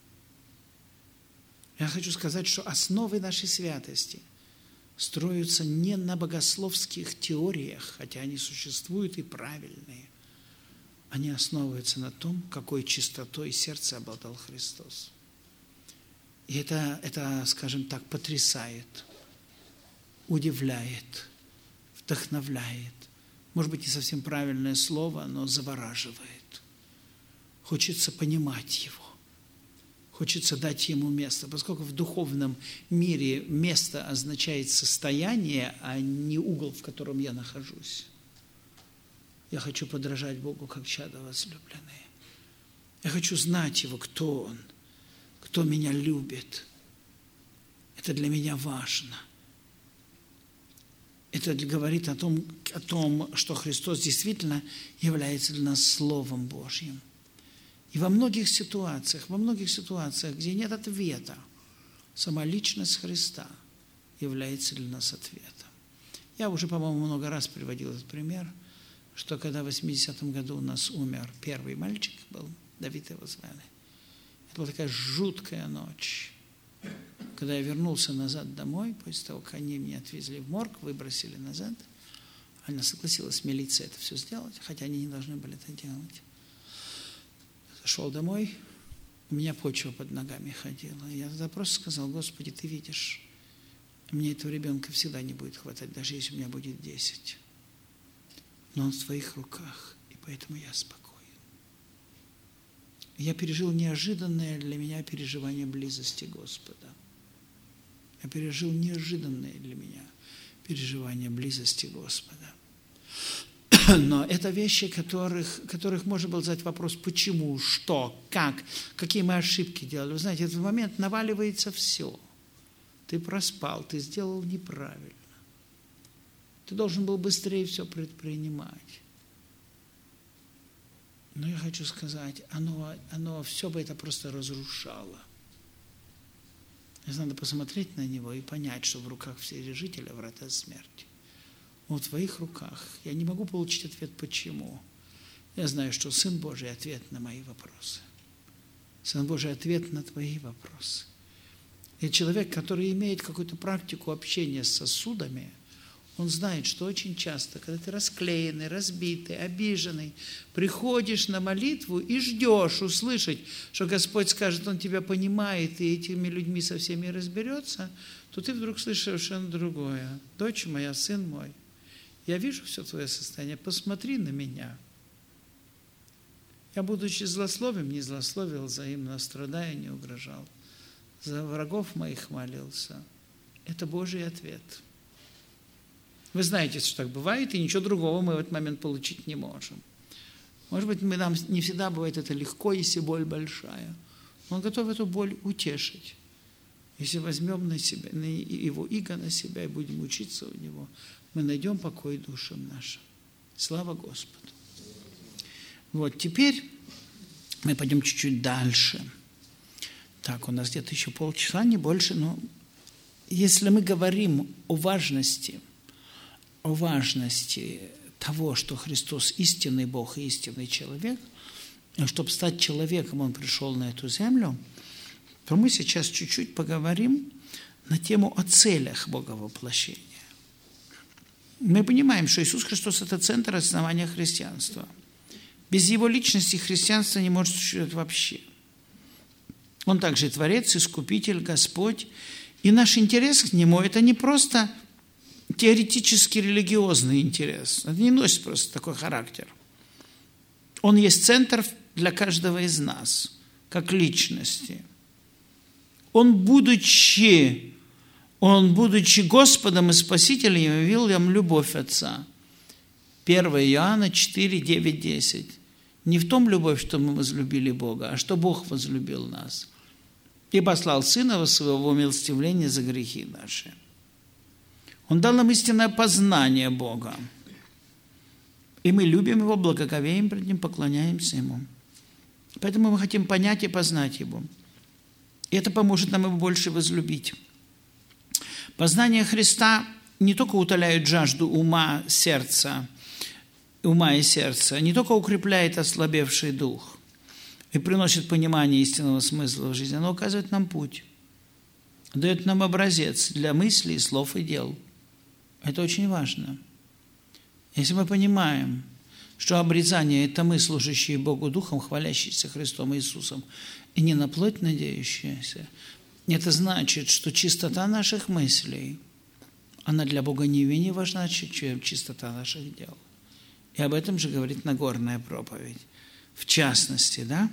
Я хочу сказать, что основы нашей святости строятся не на богословских теориях, хотя они существуют и правильные. Они основываются на том, какой чистотой сердца обладал Христос. И это, скажем так, потрясает, удивляет, вдохновляет. Может быть, не совсем правильное слово, но завораживает. Хочется понимать Его. Хочется дать Ему место, поскольку в духовном мире место означает состояние, а не угол, в котором я нахожусь. Я хочу подражать Богу, как чадо возлюбленные. Я хочу знать Его, кто Он, кто меня любит. Это для меня важно. Это говорит о том, что Христос действительно является для нас Словом Божьим. И во многих ситуациях, где нет ответа, сама личность Христа является для нас ответом. Я уже, по-моему, много раз приводил этот пример, что когда в 80-м году у нас умер первый мальчик, был Давид его звали, это была такая жуткая ночь. Когда я вернулся назад домой, после того, как они меня отвезли в морг, выбросили назад, она согласилась, милиция это все сделать, хотя они не должны были это делать. Шел домой, у меня почва под ногами ходила. Я тогда просто сказал: Господи, Ты видишь, мне этого ребенка всегда не будет хватать, даже если у меня будет 10. Но он в Твоих руках, и поэтому я спокоен. Я пережил неожиданное для меня переживание близости Господа. Я пережил неожиданное для меня переживание близости Господа. Но это вещи, которых можно было задать вопрос, почему, что, как, какие мы ошибки делали. Вы знаете, в этот момент наваливается все. Ты проспал, ты сделал неправильно. Ты должен был быстрее все предпринимать. Но я хочу сказать, оно все бы это просто разрушало. Надо посмотреть на него и понять, что в руках Вседержителя врата смерти. Он в твоих руках. Я не могу получить ответ, почему. Я знаю, что Сын Божий – ответ на мои вопросы. Сын Божий – ответ на твои вопросы. И человек, который имеет какую-то практику общения с сосудами, он знает, что очень часто, когда ты расклеенный, разбитый, обиженный, приходишь на молитву и ждешь услышать, что Господь скажет, Он тебя понимает, и этими людьми со всеми разберется, то ты вдруг слышишь совершенно другое. Дочь моя, сын мой, я вижу все твое состояние, посмотри на меня. Я, будучи злословием, не злословил, взаимно страдая, не угрожал. За врагов моих молился. Это Божий ответ. Вы знаете, что так бывает, и ничего другого мы в этот момент получить не можем. Может быть, нам не всегда бывает это легко, если боль большая. Но Он готов эту боль утешить. Если возьмем на себя, на Его иго на себя и будем учиться у Него, мы найдем покой душам нашим. Слава Господу. Вот, теперь мы пойдем чуть-чуть дальше. Так, у нас где-то еще полчаса, не больше, но если мы говорим о важности того, что Христос истинный Бог и истинный человек, и чтобы стать человеком, Он пришел на эту землю, то мы сейчас чуть-чуть поговорим на тему о целях Боговоплощения. Мы понимаем, что Иисус Христос – это центр основания христианства. Без Его личности христианство не может существовать вообще. Он также Творец, Искупитель, Господь. И наш интерес к Нему – это не просто теоретически религиозный интерес. Это не носит просто такой характер. Он есть центр для каждого из нас, как личности. Он, будучи Господом и Спасителем, явил нам любовь Отца. 1 Иоанна 4, 9, 10. Не в том любовь, что мы возлюбили Бога, а что Бог возлюбил нас. И послал Сына Своего в умилостивление за грехи наши. Он дал нам истинное познание Бога. И мы любим Его, благоговеем пред Ним, поклоняемся Ему. Поэтому мы хотим понять и познать Его. И это поможет нам Его больше возлюбить. Познание Христа не только утоляет жажду ума и сердца, не только укрепляет ослабевший дух и приносит понимание истинного смысла в жизни, но указывает нам путь, дает нам образец для мыслей, слов и дел. Это очень важно. Если мы понимаем, что обрезание – это мы, служащие Богу Духом, хвалящиеся Христом Иисусом, и не на плоть надеющиеся, это значит, что чистота наших мыслей, она для Бога не менее важна, чем чистота наших дел. И об этом же говорит Нагорная проповедь. В частности, да?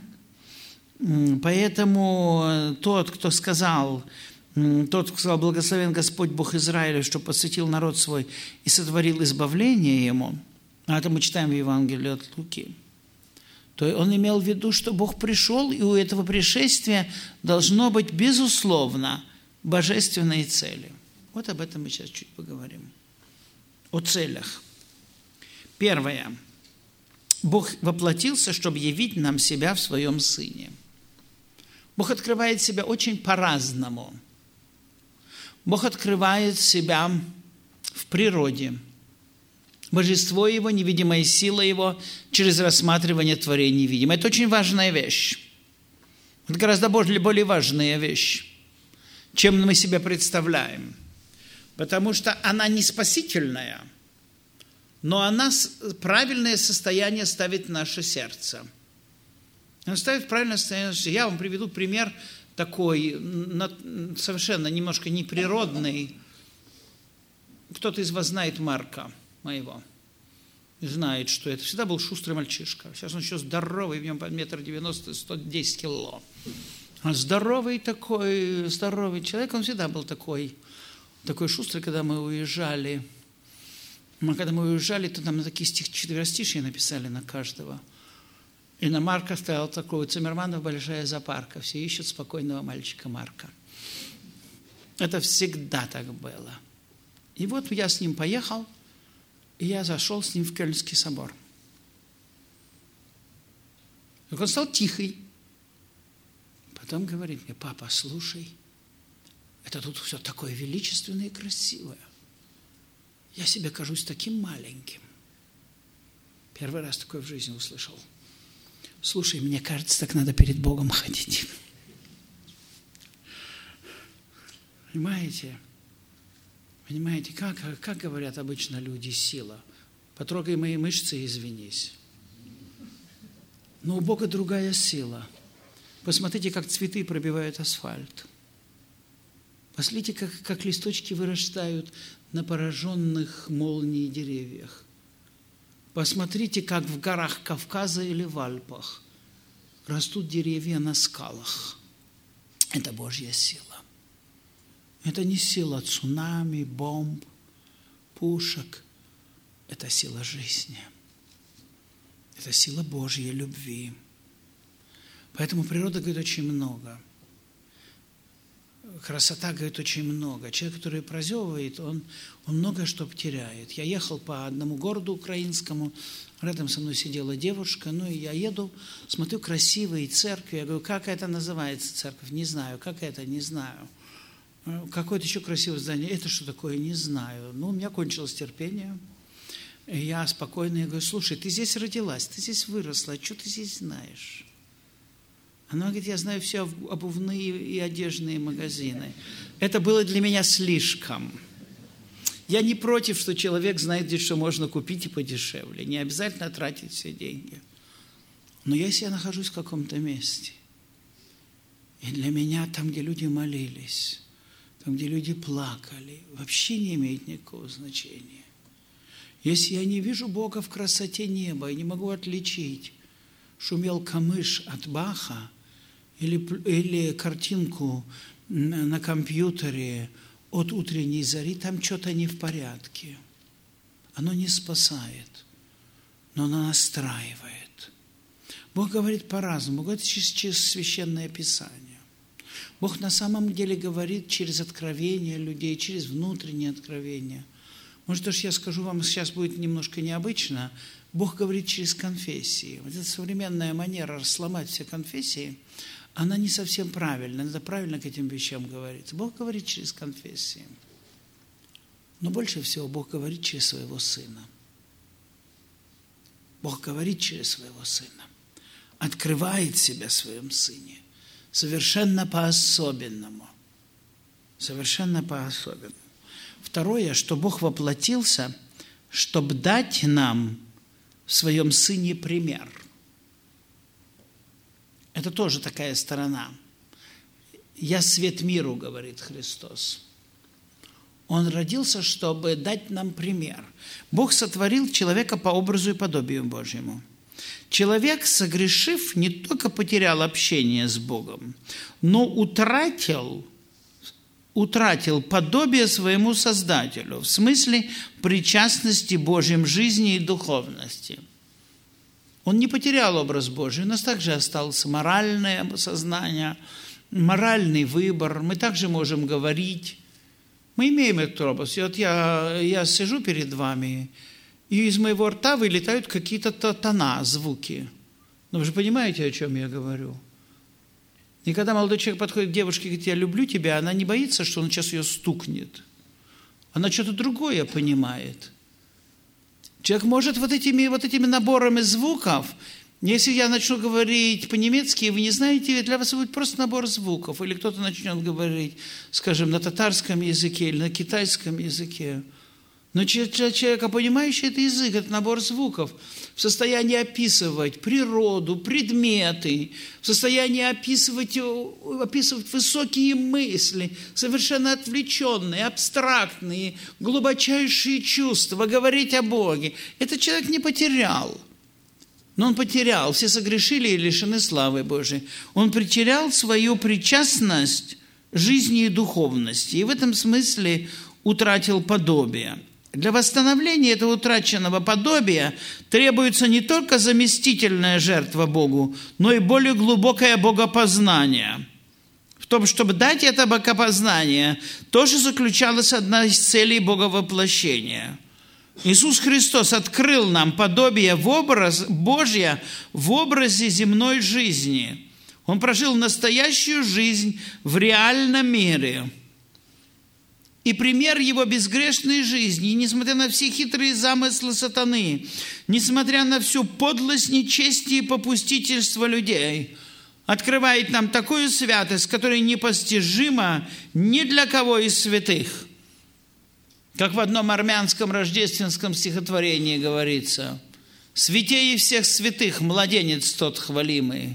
Поэтому тот, кто сказал, благословен Господь Бог Израиля, что посвятил народ свой и сотворил избавление ему, а это мы читаем в Евангелии от Луки, то он имел в виду, что Бог пришел, и у этого пришествия должно быть, безусловно, божественные цели. Вот об этом мы сейчас чуть поговорим. О целях. Первое. Бог воплотился, чтобы явить нам себя в своем Сыне. Бог открывает себя очень по-разному. Бог открывает себя в природе. Божество Его, невидимая сила Его через рассматривание творений видимых. Это очень важная вещь. Это гораздо более важная вещь, чем мы себе представляем. Потому что она не спасительная, но она правильное состояние ставит в наше сердце. Она ставит правильное состояние. Я вам приведу пример такой, совершенно немножко неприродный. Кто-то из вас знает Марка моего. Знает, что это всегда был шустрый мальчишка. Сейчас он еще здоровый, в нем 1,90 м, 110 кило. Здоровый человек, он всегда был такой шустрый, когда мы уезжали. Когда мы уезжали, то там такие четверостишья написали на каждого. И на Марка стоял такой: у Циммерманов большая зоопарка, все ищут спокойного мальчика Марка. Это всегда так было. И вот я с ним поехал, и я зашел с ним в Кёльнский собор. Так он стал тихий. Потом говорит мне: папа, слушай, это тут все такое величественное и красивое. Я себе кажусь таким маленьким. Первый раз такое в жизни услышал. Слушай, мне кажется, так надо перед Богом ходить. Понимаете, как говорят обычно люди: сила. Потрогай мои мышцы и извинись. Но у Бога другая сила. Посмотрите, как цветы пробивают асфальт. Посмотрите, как листочки вырастают на пораженных молнией деревьях. Посмотрите, как в горах Кавказа или в Альпах растут деревья на скалах. Это Божья сила. Это не сила цунами, бомб, пушек. Это сила жизни. Это сила Божьей любви. Поэтому природа говорит очень много. Красота говорит очень много. Человек, который прозевывает, он многое что теряет. Я ехал по одному городу украинскому, рядом со мной сидела девушка, и я еду, смотрю красивые церкви. Я говорю: как это называется церковь? Не знаю. Как это? Не знаю. Какое-то еще красивое здание. Это что такое? Не знаю. У меня кончилось терпение. И я спокойно говорю: слушай, ты здесь родилась, ты здесь выросла, что ты здесь знаешь? Она говорит: я знаю все обувные и одежные магазины. Это было для меня слишком. Я не против, что человек знает, где что можно купить и подешевле. Не обязательно тратить все деньги. Но если я нахожусь в каком-то месте, и для меня там, где люди молились, там, где люди плакали, вообще не имеет никакого значения. Если я не вижу Бога в красоте неба и не могу отличить шумел камыш от Баха или картинку на компьютере от утренней зари, там что-то не в порядке. Оно не спасает, но оно настраивает. Бог говорит по-разному. Бог говорит через Священное Писание. Бог на самом деле говорит через откровение людей, через внутреннее откровение. Может, уж я скажу вам, сейчас будет немножко необычно. Бог говорит через конфессии. Вот эта современная манера сломать все конфессии, она не совсем правильна. Надо правильно к этим вещам говорить. Бог говорит через конфессии. Но больше всего Бог говорит через своего Сына. Бог говорит через своего Сына. Открывает себя в своем Сыне. Совершенно по-особенному. Совершенно по-особенному. Второе, что Бог воплотился, чтобы дать нам в своем Сыне пример. Это тоже такая сторона. «Я свет миру», говорит Христос. Он родился, чтобы дать нам пример. Бог сотворил человека по образу и подобию Божьему. Человек, согрешив, не только потерял общение с Богом, но утратил подобие своему Создателю, в смысле причастности Божьим жизни и духовности. Он не потерял образ Божий, у нас также осталось моральное сознание, моральный выбор, мы также можем говорить. Мы имеем этот образ. И вот я сижу перед вами, и из моего рта вылетают какие-то тона, звуки. Но вы же понимаете, о чем я говорю? И когда молодой человек подходит к девушке и говорит: я люблю тебя, она не боится, что он сейчас ее стукнет. Она что-то другое понимает. Человек может вот этими наборами звуков, если я начну говорить по-немецки, вы не знаете, для вас будет просто набор звуков. Или кто-то начнет говорить, скажем, на татарском языке или на китайском языке. Но для человека, понимающего этот язык, это набор звуков, в состоянии описывать природу, предметы, в состоянии описывать высокие мысли, совершенно отвлеченные, абстрактные, глубочайшие чувства, говорить о Боге. Этот человек не потерял. Но он потерял, все согрешили и лишены славы Божией. Он потерял свою причастность жизни и духовности, и в этом смысле утратил подобие. Для восстановления этого утраченного подобия требуется не только заместительная жертва Богу, но и более глубокое богопознание. В том, чтобы дать это богопознание, тоже заключалась одна из целей боговоплощения. Иисус Христос открыл нам подобие Божье в образе земной жизни. Он прожил настоящую жизнь в реальном мире. И пример его безгрешной жизни, несмотря на все хитрые замыслы сатаны, несмотря на всю подлость, нечестие и попустительство людей, открывает нам такую святость, которая непостижима ни для кого из святых. Как в одном армянском рождественском стихотворении говорится: «Святее всех святых младенец тот хвалимый».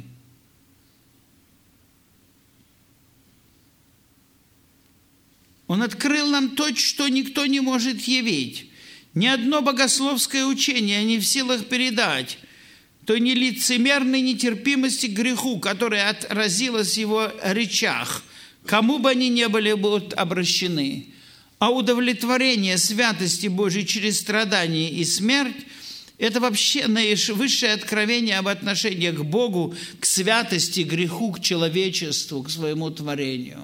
Он открыл нам то, что никто не может явить. Ни одно богословское учение не в силах передать той нелицемерной нетерпимости к греху, которая отразилась в его речах, кому бы они ни были будут обращены. А удовлетворение святости Божьей через страдания и смерть – это вообще наивысшее откровение об отношении к Богу, к святости, к греху, к человечеству, к своему творению.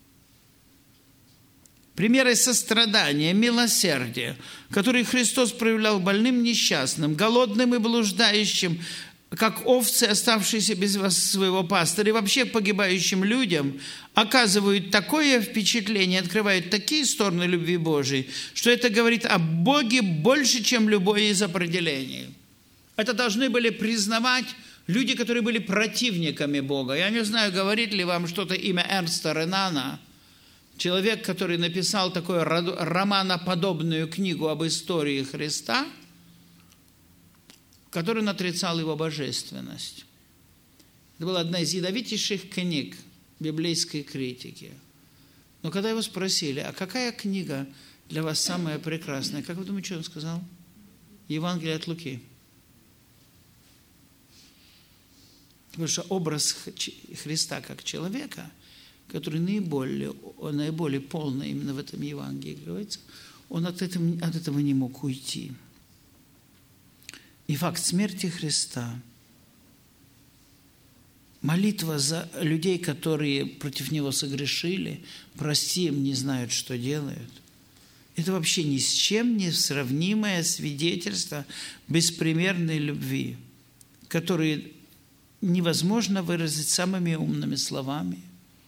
Примеры сострадания, милосердия, которые Христос проявлял больным, несчастным, голодным и блуждающим, как овцы, оставшиеся без своего пастыря, и вообще погибающим людям, оказывают такое впечатление, открывают такие стороны любви Божией, что это говорит о Боге больше, чем любое из определений. Это должны были признавать люди, которые были противниками Бога. Я не знаю, говорит ли вам что-то имя Эрнста Ренана, человек, который написал такую романоподобную книгу об истории Христа, который отрицал его божественность. Это была одна из ядовитейших книг библейской критики. Но когда его спросили, а какая книга для вас самая прекрасная, как вы думаете, что он сказал? Евангелие от Луки. Потому что образ Христа как человека, который наиболее полный именно в этом Евангелии говорится, он от этого не мог уйти. И факт смерти Христа, молитва за людей, которые против Него согрешили, прости им, не знают, что делают, это вообще ни с чем не сравнимое свидетельство беспримерной любви, которые невозможно выразить самыми умными словами,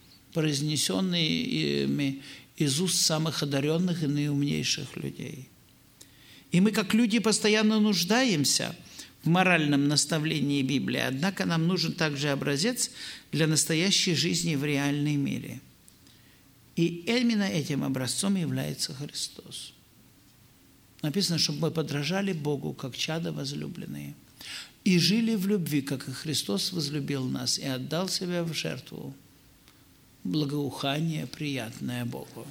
произнесенными из уст самых одаренных и наиумнейших людей. И мы, как люди, постоянно нуждаемся в моральном наставлении Библии, однако нам нужен также образец для настоящей жизни в реальном мире. И именно этим образцом является Христос. Написано, чтобы мы подражали Богу, как чада возлюбленные, и жили в любви, как и Христос возлюбил нас и отдал себя в жертву, благоухание, приятное Богу.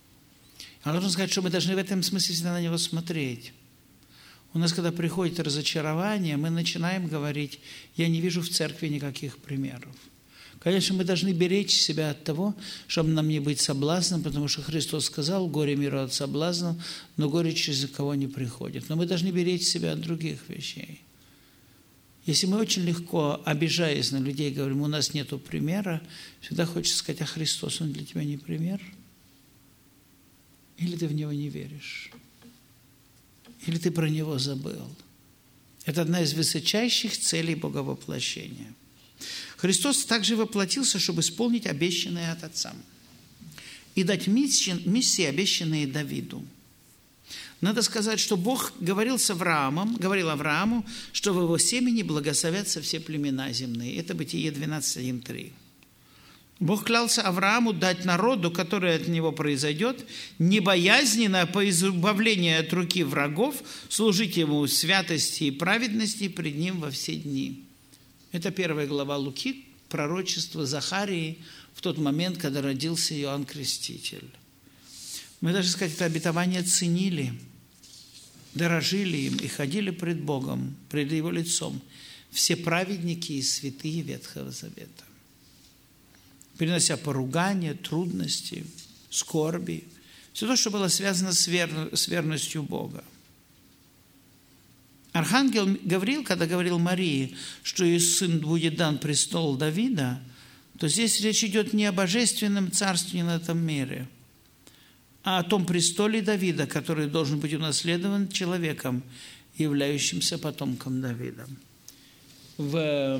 Я должен сказать, что мы должны в этом смысле всегда на Него смотреть. У нас, когда приходит разочарование, мы начинаем говорить: я не вижу в церкви никаких примеров. Конечно, мы должны беречь себя от того, чтобы нам не быть соблазном, потому что Христос сказал: горе миру от соблазнов, но горе через кого не приходит. Но мы должны беречь себя от других вещей. Если мы очень легко, обижаясь на людей, говорим: у нас нету примера, всегда хочется сказать: а Христос, Он для тебя не пример? Или ты в Него не веришь? Или ты про Него забыл? Это одна из высочайших целей боговоплощения. Христос также воплотился, чтобы исполнить обещанное от Отца и дать миссии, обещанные Давиду. Надо сказать, что Бог говорил Аврааму, что в его семени благословятся все племена земные. Это Бытие 12:1-3. Бог клялся Аврааму дать народу, который от него произойдет, небоязненно по избавлению от руки врагов, служить ему в святости и праведности пред ним во все дни. Это 1 глава Луки, пророчество Захарии в тот момент, когда родился Иоанн Креститель. Мы даже, сказать, это обетование ценили, дорожили им и ходили пред Богом, пред Его лицом, все праведники и святые Ветхого Завета, перенося поругания, трудности, скорби, все то, что было связано с верностью Бога. Архангел Гавриил, когда говорил Марии, что ее сын будет дан престол Давида, то здесь речь идет не о божественном царстве на этом мире, а о том престоле Давида, который должен быть унаследован человеком, являющимся потомком Давида. В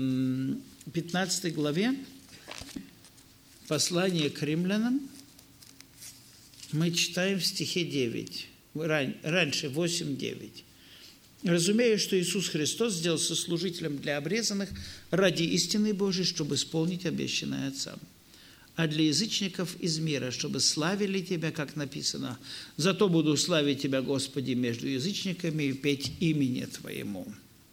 15 главе послания к римлянам мы читаем в стихе 9, раньше 8-9. «Разумею, что Иисус Христос сделался служителем для обрезанных ради истины Божией, чтобы исполнить обещанное Отцам, а для язычников из мира, чтобы славили Тебя, как написано, зато буду славить Тебя, Господи, между язычниками и петь имени Твоему».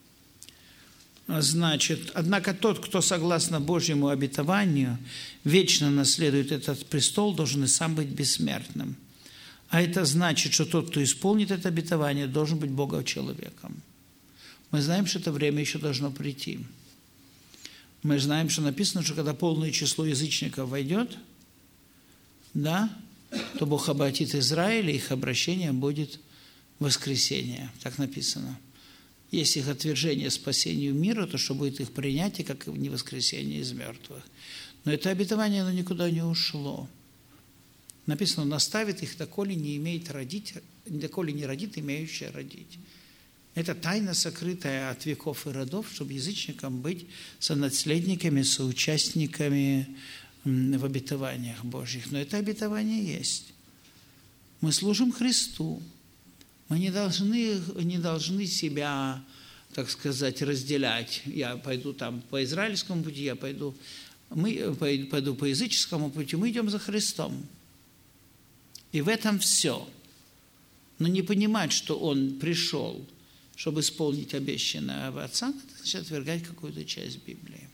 Значит, однако тот, кто согласно Божьему обетованию вечно наследует этот престол, должен и сам быть бессмертным. А это значит, что тот, кто исполнит это обетование, должен быть Богом-человеком. Мы знаем, что это время еще должно прийти. Мы знаем, что написано, что когда полное число язычников войдет, да, то Бог обратит Израиль, и их обращение будет воскресение. Так написано. Если их отвержение спасению мира, то что будет их принятие, как и не воскресение из мертвых. Но это обетование, оно никуда не ушло. Написано, он оставит их, доколе не имеет родить, доколе не родит, имеющее родить. Это тайна, сокрытая от веков и родов, чтобы язычникам быть сонаследниками, соучастниками в обетованиях Божьих. Но это обетование есть. Мы служим Христу. Мы не должны себя, так сказать, разделять. Я пойду там по израильскому пути, я пойду по языческому пути. Мы идем за Христом. И в этом все. Но не понимать, что Он пришел, чтобы исполнить обещанное в Отца, это значит отвергать какую-то часть Библии.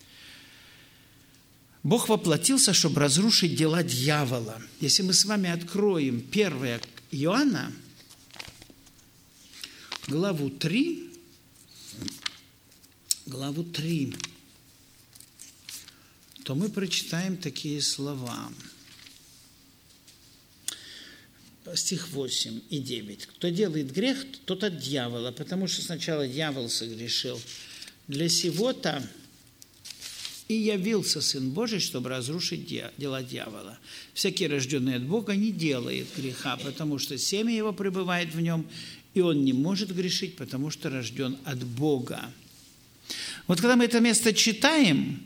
Бог воплотился, чтобы разрушить дела дьявола. Если мы с вами откроем 1 Иоанна, главу 3, то мы прочитаем такие слова. Стих 8 и 9. «Кто делает грех, тот от дьявола, потому что сначала дьявол согрешил. Для сего-то и явился Сын Божий, чтобы разрушить дела дьявола. Всякий, рожденный от Бога, не делает греха, потому что семя его пребывает в нем, и он не может грешить, потому что рожден от Бога». Вот когда мы это место читаем,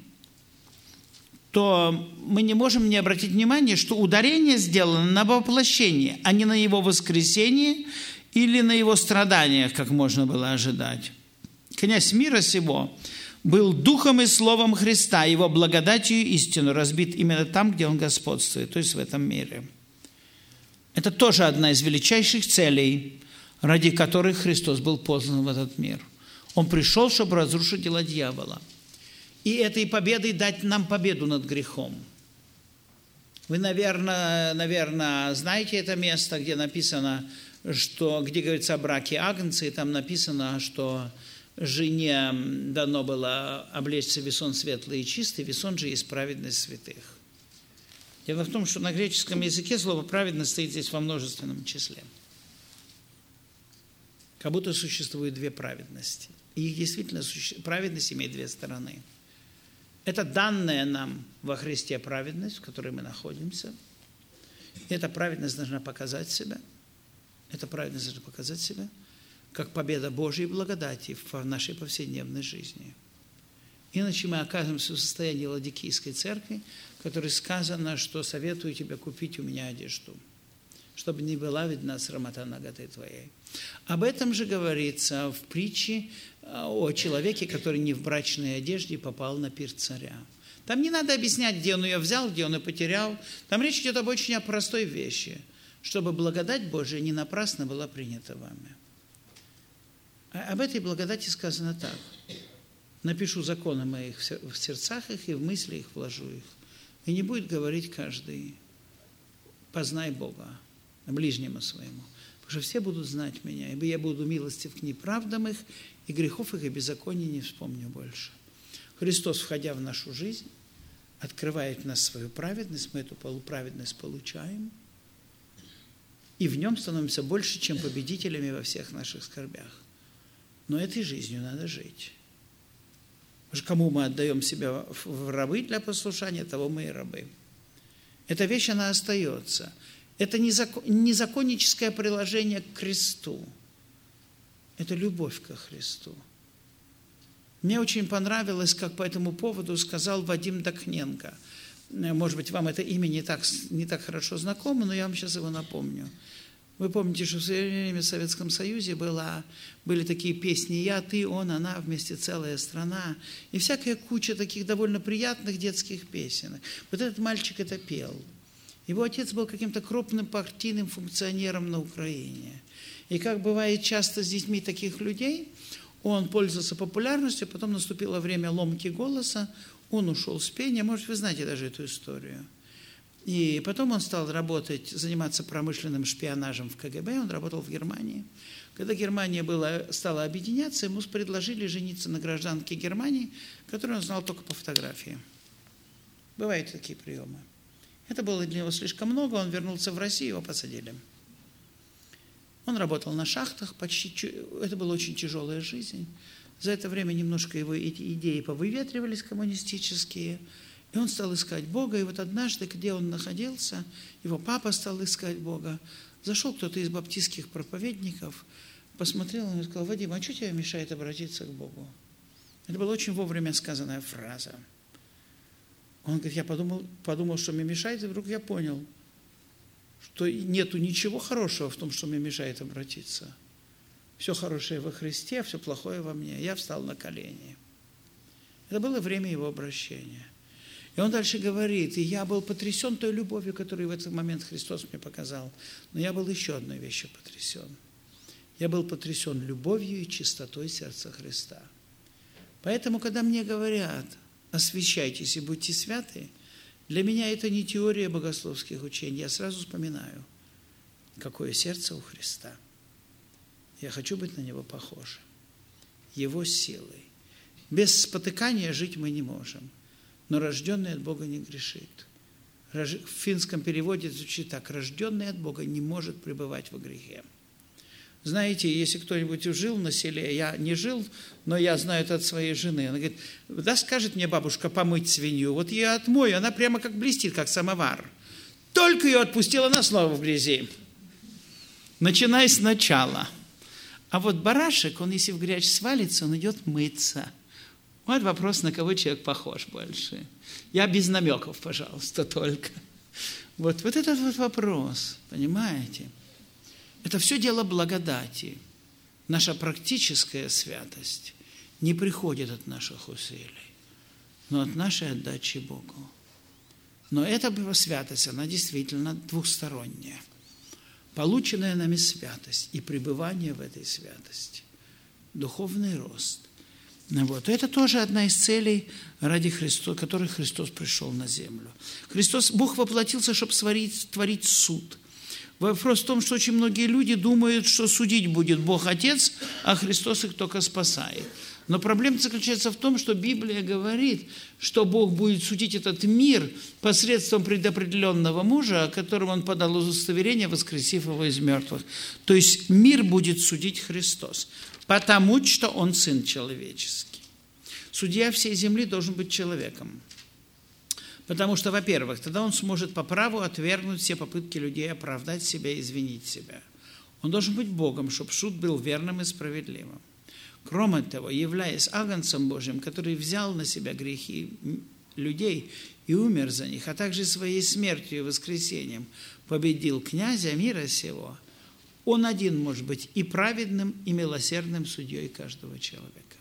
то мы не можем не обратить внимание, что ударение сделано на воплощение, а не на его воскресение или на его страданиях, как можно было ожидать. Князь мира сего был духом и словом Христа, его благодатью и истину разбит именно там, где он господствует, то есть в этом мире. Это тоже одна из величайших целей, ради которых Христос был послан в этот мир. Он пришел, чтобы разрушить дела дьявола. И этой победой дать нам победу над грехом. Вы, наверное, знаете это место, где написано, где говорится о браке агнца, и там написано, что жене дано было облечься в весон светлый и чистый, весон же есть праведность святых. Дело в том, что на греческом языке слово «праведность» стоит здесь во множественном числе. Как будто существует две праведности. И их действительно праведность имеет две стороны. Это данная нам во Христе праведность, в которой мы находимся. И эта праведность должна показать себя. Эта праведность должна показать себя как победа Божьей благодати в нашей повседневной жизни. Иначе мы оказываемся в состоянии Ладикийской церкви, в которой сказано, что советую тебе купить у меня одежду, чтобы не была видна срамота наготы твоей. Об этом же говорится в притче о человеке, который не в брачной одежде попал на пир царя. Там не надо объяснять, где он ее взял, где он ее потерял. Там речь идет об очень простой вещи, чтобы благодать Божия не напрасно была принята вами. Об этой благодати сказано так. Напишу законы моих в сердцах их, и в мысли их вложу их. И не будет говорить каждый: познай Бога ближнему своему. Потому что все будут знать меня, ибо я буду милостив к неправдам их, и грехов их и беззаконий не вспомню больше. Христос, входя в нашу жизнь, открывает в нас свою праведность, мы эту полуправедность получаем, и в нем становимся больше, чем победителями во всех наших скорбях. Но этой жизнью надо жить. Потому что кому мы отдаем себя в рабы для послушания, того мы и рабы. Эта вещь, она остается. Это не законническое приложение к кресту. Это любовь ко Христу. Мне очень понравилось, как по этому поводу сказал Вадим Докненко. Может быть, вам это имя не так хорошо знакомо, но я вам сейчас его напомню. Вы помните, что в свое время в Советском Союзе были такие песни «Я, ты, он, она, вместе целая страна». И всякая куча таких довольно приятных детских песен. Вот этот мальчик это пел. Его отец был каким-то крупным партийным функционером на Украине. И как бывает часто с детьми таких людей, он пользовался популярностью, потом наступило время ломки голоса, он ушел с пения, может, вы знаете даже эту историю. И потом он стал заниматься промышленным шпионажем в КГБ, он работал в Германии. Когда Германия стала объединяться, ему предложили жениться на гражданке Германии, которую он знал только по фотографии. Бывают такие приемы. Это было для него слишком много, он вернулся в Россию, его посадили. Он работал на шахтах, это была очень тяжелая жизнь. За это время немножко его эти идеи повыветривались коммунистические, и он стал искать Бога. И вот однажды, где он находился, его папа стал искать Бога. Зашел кто-то из баптистских проповедников, посмотрел и сказал: Вадим, а что тебе мешает обратиться к Богу? Это была очень вовремя сказанная фраза. Он говорит: я подумал, что мне мешает, и вдруг я понял, что нету ничего хорошего в том, что мне мешает обратиться. Все хорошее во Христе, все плохое во мне. Я встал на колени. Это было время его обращения. И он дальше говорит: и я был потрясен той любовью, которую в этот момент Христос мне показал. Но я был еще одной вещью потрясен. Я был потрясен любовью и чистотой сердца Христа. Поэтому, когда мне говорят: освящайтесь и будьте святы, для меня это не теория богословских учений. Я сразу вспоминаю, какое сердце у Христа. Я хочу быть на Него похожим. Его силой. Без спотыкания жить мы не можем. Но рожденный от Бога не грешит. В финском переводе звучит так: рожденный от Бога не может пребывать во грехе. Знаете, если кто-нибудь жил на селе, я не жил, но я знаю это от своей жены. Она говорит: да, скажет мне бабушка помыть свинью, вот я отмою, она прямо как блестит, как самовар. Только ее отпустила, она снова в грязи. Начинай сначала. А вот барашек, он если в грязь свалится, он идет мыться. Вот вопрос, на кого человек похож больше. Я без намеков, пожалуйста, только. Вот этот вот вопрос, понимаете? Это все дело благодати. Наша практическая святость не приходит от наших усилий, но от нашей отдачи Богу. Но эта святость, она действительно двухсторонняя. Полученная нами святость и пребывание в этой святости, духовный рост. Вот. Это тоже одна из целей, ради которых Христос пришел на землю. Бог воплотился, чтобы творить суд. Вопрос в том, что очень многие люди думают, что судить будет Бог Отец, а Христос их только спасает. Но проблема заключается в том, что Библия говорит, что Бог будет судить этот мир посредством предопределенного мужа, о котором Он подал удостоверение, воскресив его из мертвых. То есть мир будет судить Христос, потому что Он Сын человеческий. Судья всей земли должен быть человеком. Потому что, во-первых, тогда он сможет по праву отвергнуть все попытки людей оправдать себя и извинить себя. Он должен быть Богом, чтобы суд был верным и справедливым. Кроме того, являясь агнцем Божьим, который взял на себя грехи людей и умер за них, а также своей смертью и воскресением победил князя мира сего, он один может быть и праведным, и милосердным судьей каждого человека.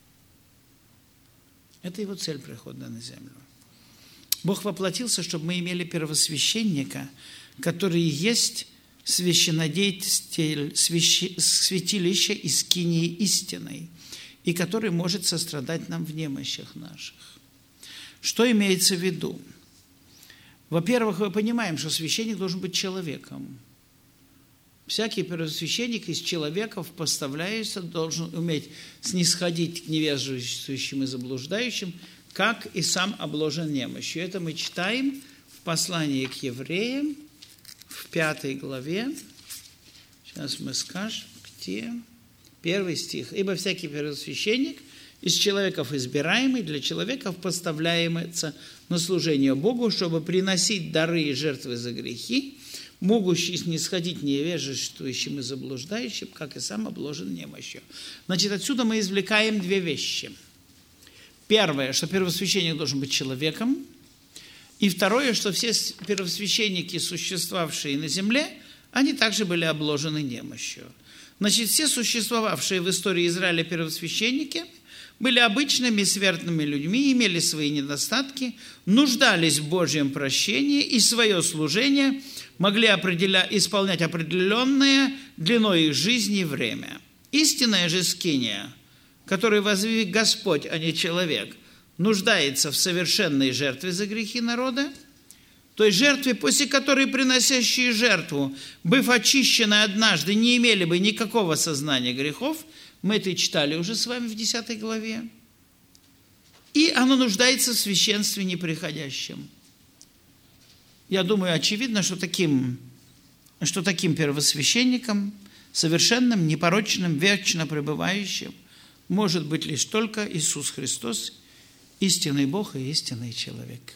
Это его цель прихода на землю. Бог воплотился, чтобы мы имели первосвященника, который есть священнодействитель, святилище и скинии истинной, и который может сострадать нам в немощах наших. Что имеется в виду? Во-первых, мы понимаем, что священник должен быть человеком. Всякий первосвященник из человеков поставляется, должен уметь снисходить к невежествующим и заблуждающим, как и сам обложен немощью. Это мы читаем в послании к евреям, в 5 главе. Сейчас мы скажем, где? 1 стих. «Ибо всякий первосвященник из человеков избираемый, для человеков поставляется на служение Богу, чтобы приносить дары и жертвы за грехи, могущий снисходить невежествующим и заблуждающим, как и сам обложен немощью». Значит, отсюда мы извлекаем две вещи. Первое, что первосвященник должен быть человеком. И второе, что все первосвященники, существовавшие на земле, они также были обложены немощью. Значит, все существовавшие в истории Израиля первосвященники были обычными смертными людьми, имели свои недостатки, нуждались в Божьем прощении и свое служение могли исполнять определенное длиной их жизни время. Истинная же скиния, которую возвел Господь, а не человек, нуждается в совершенной жертве за грехи народа, той жертве, после которой приносящие жертву, быв очищены однажды, не имели бы никакого сознания грехов. Мы это читали уже с вами в 10 главе. И оно нуждается в священстве неприходящем. Я думаю, очевидно, что таким первосвященником, совершенным, непорочным, вечно пребывающим, может быть лишь только Иисус Христос, истинный Бог и истинный человек.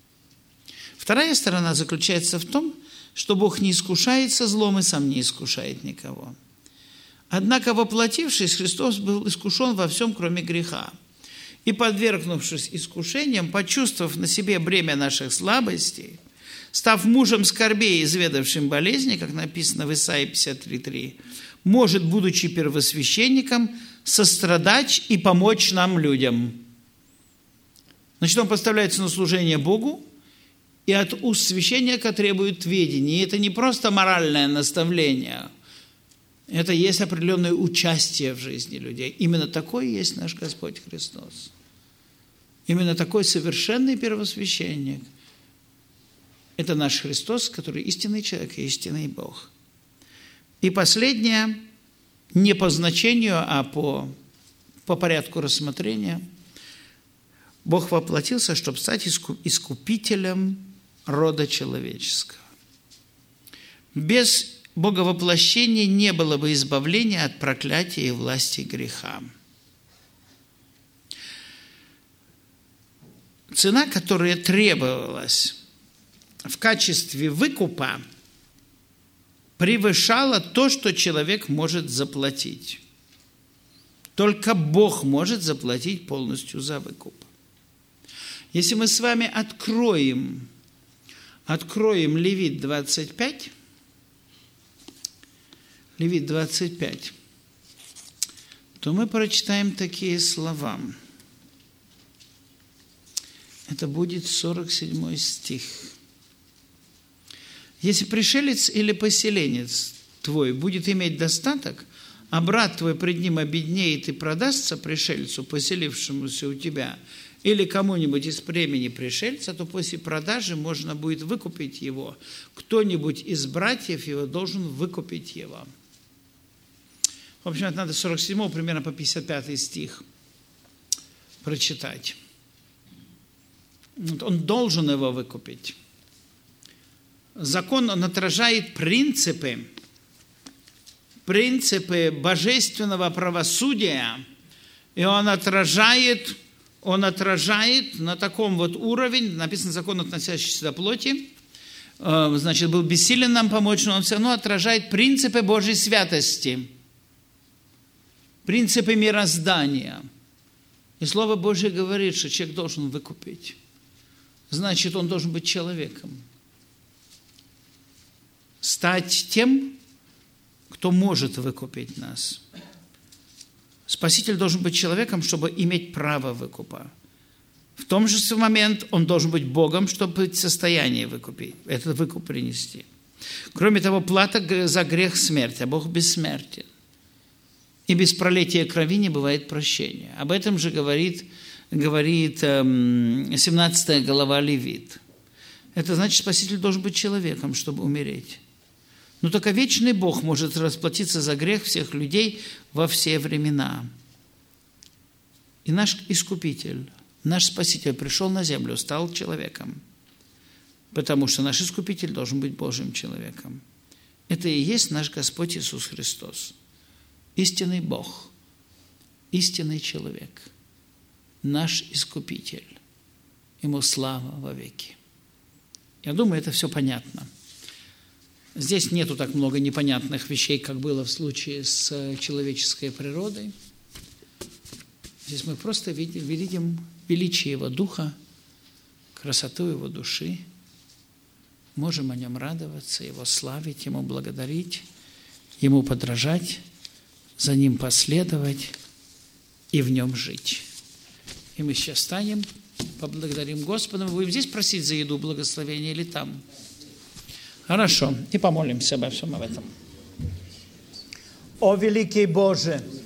Вторая сторона заключается в том, что Бог не искушается злом и сам не искушает никого. Однако, воплотившись, Христос был искушен во всем, кроме греха. И, подвергнувшись искушениям, почувствовав на себе бремя наших слабостей, став мужем скорбей, изведавшим болезни, как написано в Исаии 53:3, может, будучи первосвященником, сострадать и помочь нам, людям. Значит, он поставляется на служение Богу, и от уст священника требует ведения. И это не просто моральное наставление, это есть определенное участие в жизни людей. Именно такой есть наш Господь Христос. Именно такой совершенный первосвященник. Это наш Христос, который истинный человек и истинный Бог. И последнее, не по значению, а по порядку рассмотрения. Бог воплотился, чтобы стать искупителем рода человеческого. Без Боговоплощения не было бы избавления от проклятия и власти греха. Цена, которая требовалась в качестве выкупа, превышала то, что человек может заплатить. Только Бог может заплатить полностью за выкуп. Если мы с вами откроем Левит 25, то мы прочитаем такие слова. Это будет 47 стих. «Если пришелец или поселенец твой будет иметь достаток, а брат твой пред ним обеднеет и продастся пришельцу, поселившемуся у тебя, или кому-нибудь из племени пришельца, то после продажи можно будет выкупить его. Кто-нибудь из братьев его должен выкупить его». В общем, это надо 47 примерно по 55 стих прочитать. Он должен его выкупить. Закон, он отражает принципы божественного правосудия, и он отражает на таком вот уровне, написано закон, относящийся до плоти, значит, был бессилен нам помочь, но он все равно отражает принципы Божьей святости, принципы мироздания. И Слово Божье говорит, что человек должен выкупить. Значит, он должен быть человеком. Стать тем, кто может выкупить нас. Спаситель должен быть человеком, чтобы иметь право выкупа. В том же момент он должен быть Богом, чтобы быть в состоянии выкупить, этот выкуп принести. Кроме того, плата за грех – смерть, а Бог бессмертен. И без пролития крови не бывает прощения. Об этом же говорит 17 глава Левит. Это значит, Спаситель должен быть человеком, чтобы умереть. Но только вечный Бог может расплатиться за грех всех людей во все времена. И наш Искупитель, наш Спаситель пришел на землю, стал человеком, потому что наш Искупитель должен быть Божьим человеком. Это и есть наш Господь Иисус Христос. Истинный Бог, истинный человек, наш Искупитель. Ему слава вовеки. Я думаю, это все понятно. Здесь нету так много непонятных вещей, как было в случае с человеческой природой. Здесь мы просто видим величие Его Духа, красоту Его души. Можем о Нем радоваться, Его славить, Ему благодарить, Ему подражать, за Ним последовать и в Нем жить. И мы сейчас встанем, поблагодарим Господа. Мы будем здесь просить за еду благословения или там? Хорошо. И помолимся обо всем об этом. О великий Боже!